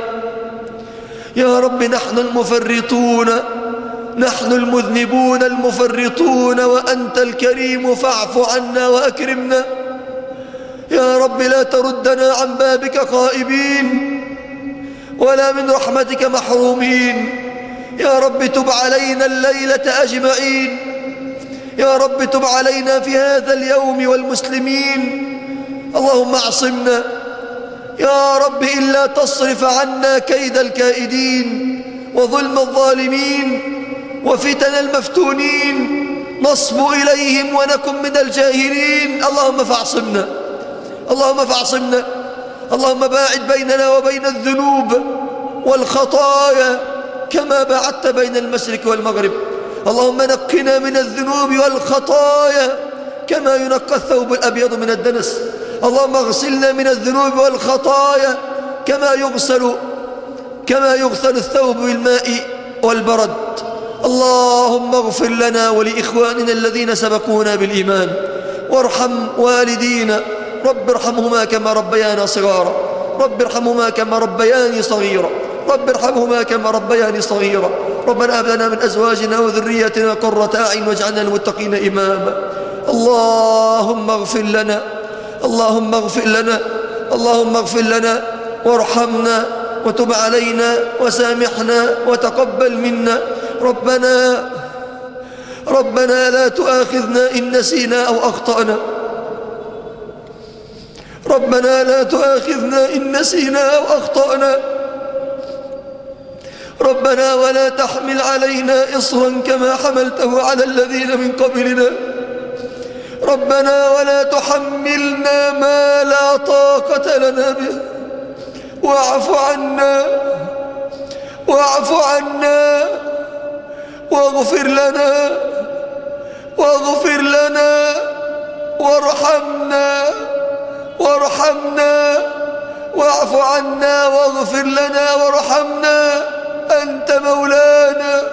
يا رب نحن المفرطون، نحن المذنبون المفرطون وأنت الكريم فاعف عنا وأكرمنا. يا رب لا تردنا عن بابك خائبين ولا من رحمتك محرومين. يا رب تب علينا الليلة أجمعين. يا رب تب علينا في هذا اليوم والمسلمين. اللهم اعصمنا يا رب إلا تصرف عنا كيد الكائدين وظلم الظالمين وفتن المفتونين نصب إليهم ونكن من الجاهلين. اللهم فاعصمنا، اللهم فاعصمنا. اللهم باعد بيننا وبين الذنوب والخطايا كما باعدت بين المشرق والمغرب. اللهم نقنا من الذنوب والخطايا كما ينقى الثوب الأبيض من الدنس. اللهم اغسلنا من الذنوب والخطايا كما يغسل كما يغسل الثوب بالماء والبرد. اللهم اغفر لنا ولإخواننا الذين سبقونا بالإيمان، وارحم والدينا. رب ارحمهما كما ربيانا صغارا، رب ارحمهما كما ربياني صغيرا، رب ارحمهما كما ربياني صغيرا. ربنا هب لنا من أزواجنا وذرياتنا قرة أعين واجعلنا للمتقين إماما. اللهم اغفر لنا، اللهم اغفر لنا، اللهم اغفر لنا وارحمنا وتب علينا وسامحنا وتقبل منا. ربنا ربنا لا تؤاخذنا إن نسينا أو أخطأنا، ربنا لا تؤاخذنا إن نسينا أو أخطأنا. ربنا ولا تحمل علينا إصرا كما حملته على الذين من قبلنا. ربنا ولا تحملنا ما لا طاقة لنا به. واعف عنا، واعف عنا واغفر لنا، واغفر لنا وارحمنا، وارحمنا واعف عنا واغفر لنا وارحمنا. أنت مولانا،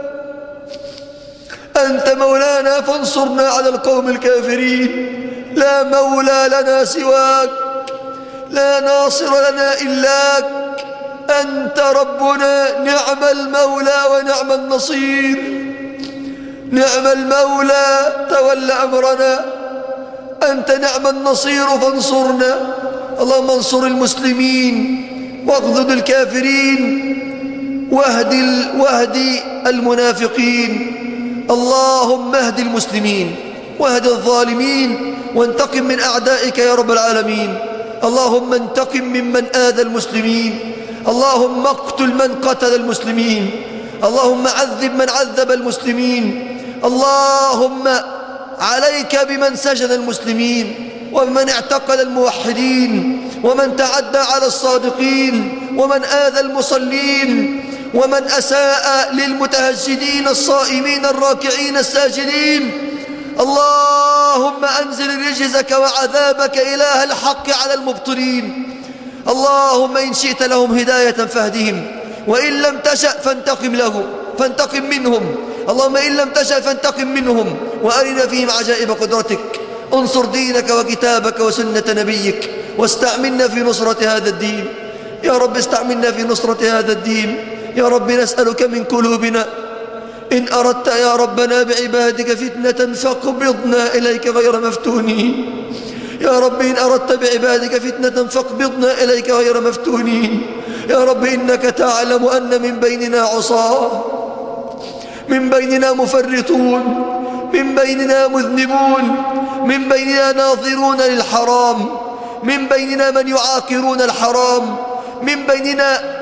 أنت مولانا فانصرنا على القوم الكافرين. لا مولى لنا سواك، لا ناصر لنا إلاك. أنت ربنا، نعم المولى ونعم النصير. نعم المولى تول أمرنا، أنت نعم النصير فانصرنا. اللهم انصر المسلمين واغضض الكافرين واهد, واهد المنافقين. اللهم اهد المسلمين واهد الظالمين وانتقم من أعدائك يا رب العالمين. اللهم انتقم ممن آذى المسلمين. اللهم اقتل من قتل المسلمين. اللهم عذب من عذب المسلمين. اللهم عليك بمن سجن المسلمين ومن اعتقل الموحدين ومن تعدى على الصادقين ومن آذى المصلين ومن أساء للمتهجدين الصائمين الراكعين الساجدين. اللهم أنزل رجزك وعذابك إله الحق على المبطلين. اللهم إن شئت لهم هداية فاهدهم، وإن لم تشأ فانتقم لهم فانتقم منهم. اللهم إن لم تشأ فانتقم منهم وأرنا فيهم عجائب قدرتك. انصر دينك وكتابك وسنة نبيك، واستعملنا في نصرة هذا الدين. يا رب استعملنا في نصرة هذا الدين. يا رب نسألك من قلوبنا إن أردت يا ربنا بعبادك فتنة فاقبضنا إليك غير مفتونين. يا رب إن أردت بعبادك فتنة فاقبضنا إليك غير مفتونين. يا رب إنك تعلم أن من بيننا عصاة، من بيننا مفرطون، من بيننا مذنبون، من بيننا ناظرون للحرام، من بيننا من يعاقرون الحرام، من بيننا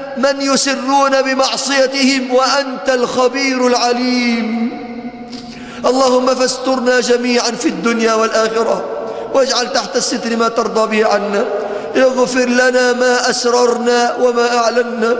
من يسرون بمعصيتهم وأنت الخبير العليم. اللهم فاسترنا جميعا في الدنيا والآخرة، واجعل تحت الستر ما ترضى به عنا. اغفر لنا ما أسررنا وما أعلنا.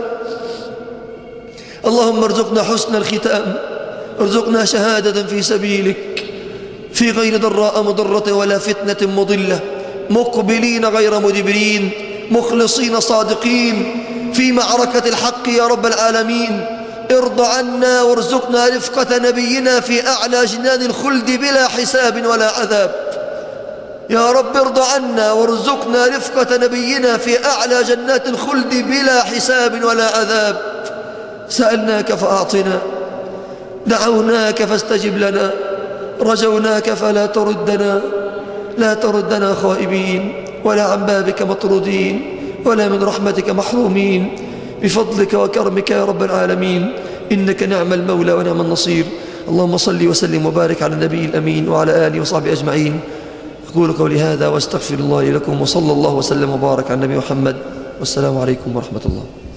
اللهم ارزقنا حسن الختام، ارزقنا شهادة في سبيلك في غير ضراء مضرة ولا فتنة مضلة، مقبلين غير مدبرين، مخلصين صادقين في معركة الحق يا رب العالمين. ارض عنا وارزقنا رفقة نبينا في أعلى جنان الخلد بلا حساب ولا عذاب. يا رب ارض عنا وارزقنا رفقة نبينا في أعلى جنات الخلد بلا حساب ولا عذاب. سألناك فأعطنا، دعوناك فاستجب لنا، رجوناك فلا تردنا، لا تردنا خائبين ولا عن بابك مطرودين ولا من رحمتك محرومين، بفضلك وكرمك يا رب العالمين. إنك نعم المولى ونعم النصير. اللهم صل وسلم وبارك على النبي الأمين وعلى آله وصحبه أجمعين. أقول قولي هذا واستغفر الله لكم، وصلى الله وسلم وبارك على النبي محمد، والسلام عليكم ورحمة الله.